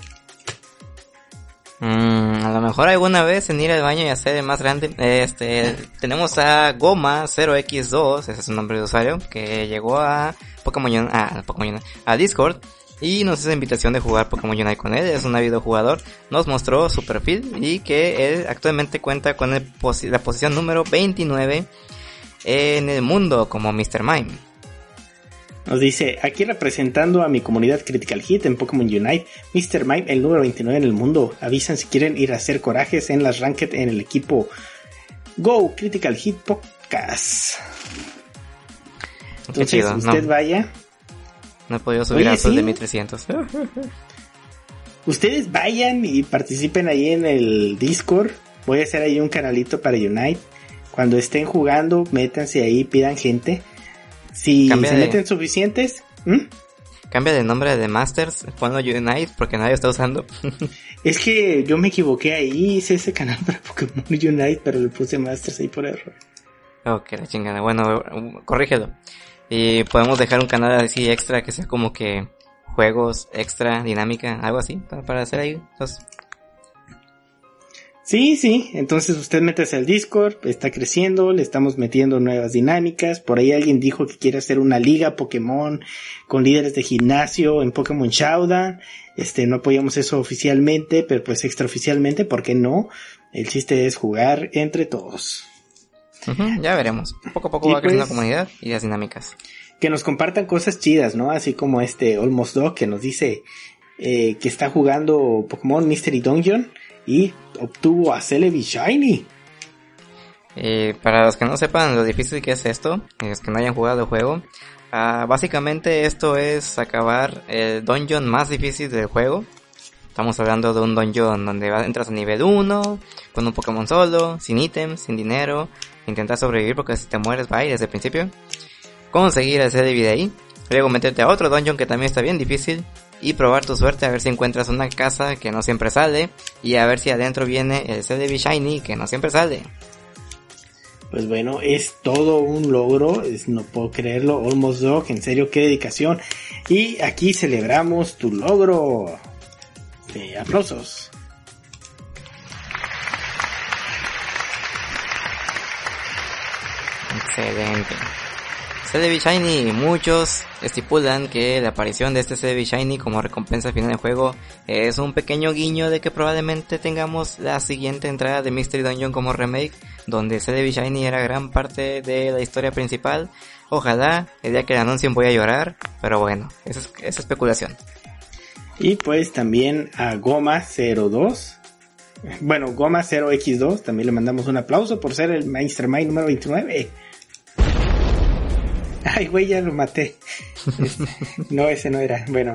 A lo mejor alguna vez en ir al baño y hacer el más grande. Tenemos a Goma 0x2, ese es su nombre de usuario, que llegó a a Discord y nos hizo invitación de jugar Pokémon Unite con él. Es un ávido jugador, nos mostró su perfil y que él actualmente cuenta con la posición número 29 en el mundo como Mr. Mime. Nos dice, aquí representando a mi comunidad Critical Hit en Pokémon Unite, Mr. Mime, el número 29 en el mundo. Avisan si quieren ir a hacer corajes en las Ranked en el equipo Go Critical Hit Podcast. Entonces, chido, usted no. vaya. No he podido subir a ¿sí? de 1300. Ustedes vayan y participen ahí en el Discord. Voy a hacer ahí un canalito para Unite. Cuando estén jugando, métanse ahí, pidan gente. Si se meten suficientes... Cambia de nombre de Masters, ponlo Unite porque nadie está usando. Es que yo me equivoqué ahí, hice ese canal para Pokémon Unite, pero le puse Masters ahí por error. Ok, la chingada. Bueno, corrígelo. Y podemos dejar un canal así extra que sea como que juegos extra, dinámica, algo así, para hacer ahí. Entonces... Sí, entonces usted métase al Discord, está creciendo, le estamos metiendo nuevas dinámicas, por ahí alguien dijo que quiere hacer una liga Pokémon con líderes de gimnasio en Pokémon Showdown, no apoyamos eso oficialmente, pero pues extraoficialmente, ¿por qué no? El chiste es jugar entre todos. Ya veremos, poco a poco va creciendo la comunidad y las dinámicas. Que nos compartan cosas chidas, ¿no? Así como Almost Dog que nos dice que está jugando Pokémon Mystery Dungeon y obtuvo a Celebi Shiny. Para los que no sepan lo difícil que es esto, es que no hayan jugado el juego, básicamente esto es acabar el dungeon más difícil del juego. Estamos hablando de un dungeon donde entras a nivel 1, con un Pokémon solo, sin ítems, sin dinero, intentar sobrevivir porque si te mueres bye desde el principio. Conseguir el Celebi de ahí, luego meterte a otro dungeon que también está bien difícil, y probar tu suerte a ver si encuentras una casa que no siempre sale, y a ver si adentro viene el Celebi Shiny que no siempre sale. Pues bueno, es todo un logro, no puedo creerlo, Almost Dog, en serio, qué dedicación. Y aquí celebramos tu logro. Aplausos. Excelente. Celebi Shiny, muchos estipulan que la aparición de este Celebi Shiny como recompensa al final del juego es un pequeño guiño de que probablemente tengamos la siguiente entrada de Mystery Dungeon como remake, donde Celebi Shiny era gran parte de la historia principal. Ojalá, el día que la anuncien voy a llorar, pero bueno, esa es especulación. Y pues también a Goma02, bueno, Goma0x2, también le mandamos un aplauso por ser el Mr. Mime número 29. Ay, güey, ya lo maté. No, ese no era. Bueno.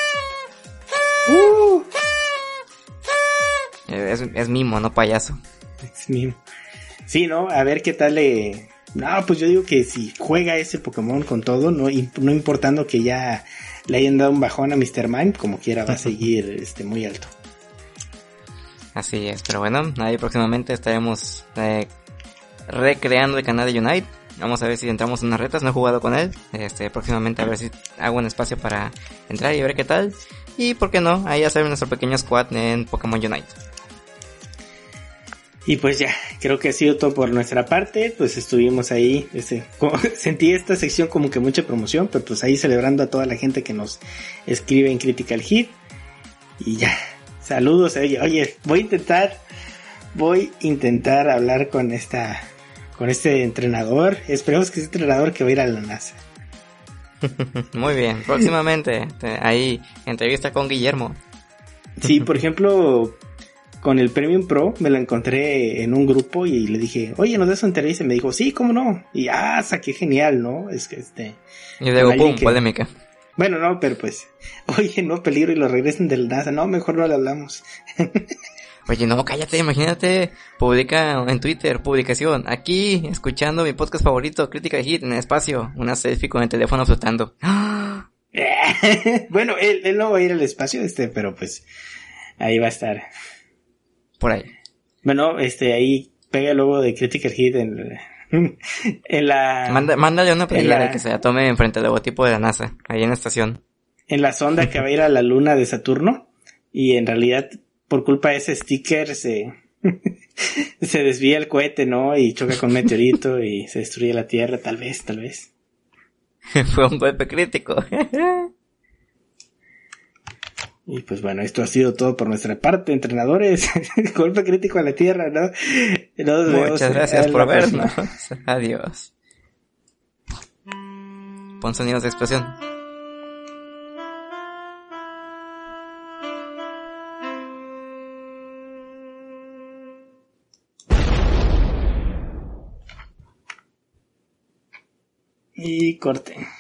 Es mimo, no payaso. Es mimo. Sí, ¿no? A ver qué tal le... No, pues yo digo que si juega ese Pokémon con todo, no importando que ya le hayan dado un bajón a Mr. Mime, como quiera va a seguir muy alto. Así es, pero bueno, ahí próximamente estaremos recreando el canal de Unite. Vamos a ver si entramos en unas retas, no he jugado con él. Próximamente a ver si hago un espacio para entrar y ver qué tal. Y por qué no, ahí hacer nuestro pequeño squad en Pokémon Unite. Y pues ya, creo que ha sido todo por nuestra parte. Pues estuvimos ahí, sentí esta sección como que mucha promoción, pero pues ahí celebrando a toda la gente que nos escribe en Critical Hit. Y ya, saludos. Oye, voy a intentar hablar con este entrenador. Esperemos que ese entrenador que va a ir a la NASA. Muy bien, próximamente ahí entrevista con Guillermo. Sí, por ejemplo, con el Premium Pro me lo encontré en un grupo y le dije, oye, ¿nos das una entrevista? Y me dijo, sí, ¿cómo no? Y saqué genial, ¿no? Es que y luego pum, polémica. Bueno, no, pero pues, oye, no, peligro y lo regresen del NASA. No, mejor no le hablamos. Oye, no, cállate, imagínate, publica en Twitter, publicación, aquí, escuchando mi podcast favorito, Critical Hit, en el espacio, una selfie con el teléfono flotando. Bueno, él no va a ir al espacio, pero pues, ahí va a estar. Por ahí. Bueno, ahí pega el logo de Critical Hit en la... Mándale una playera que se la tome enfrente al logotipo de la NASA, ahí en la estación. En la sonda que va a ir a la luna de Saturno, y en realidad... por culpa de ese sticker se desvía el cohete, ¿no? Y choca con un meteorito y se destruye la Tierra, tal vez. Fue un golpe crítico. Y pues bueno, esto ha sido todo por nuestra parte, entrenadores. Golpe crítico a la Tierra, ¿no? Muchas gracias por vernos. Adiós. Pon sonidos de explosión. Y corte.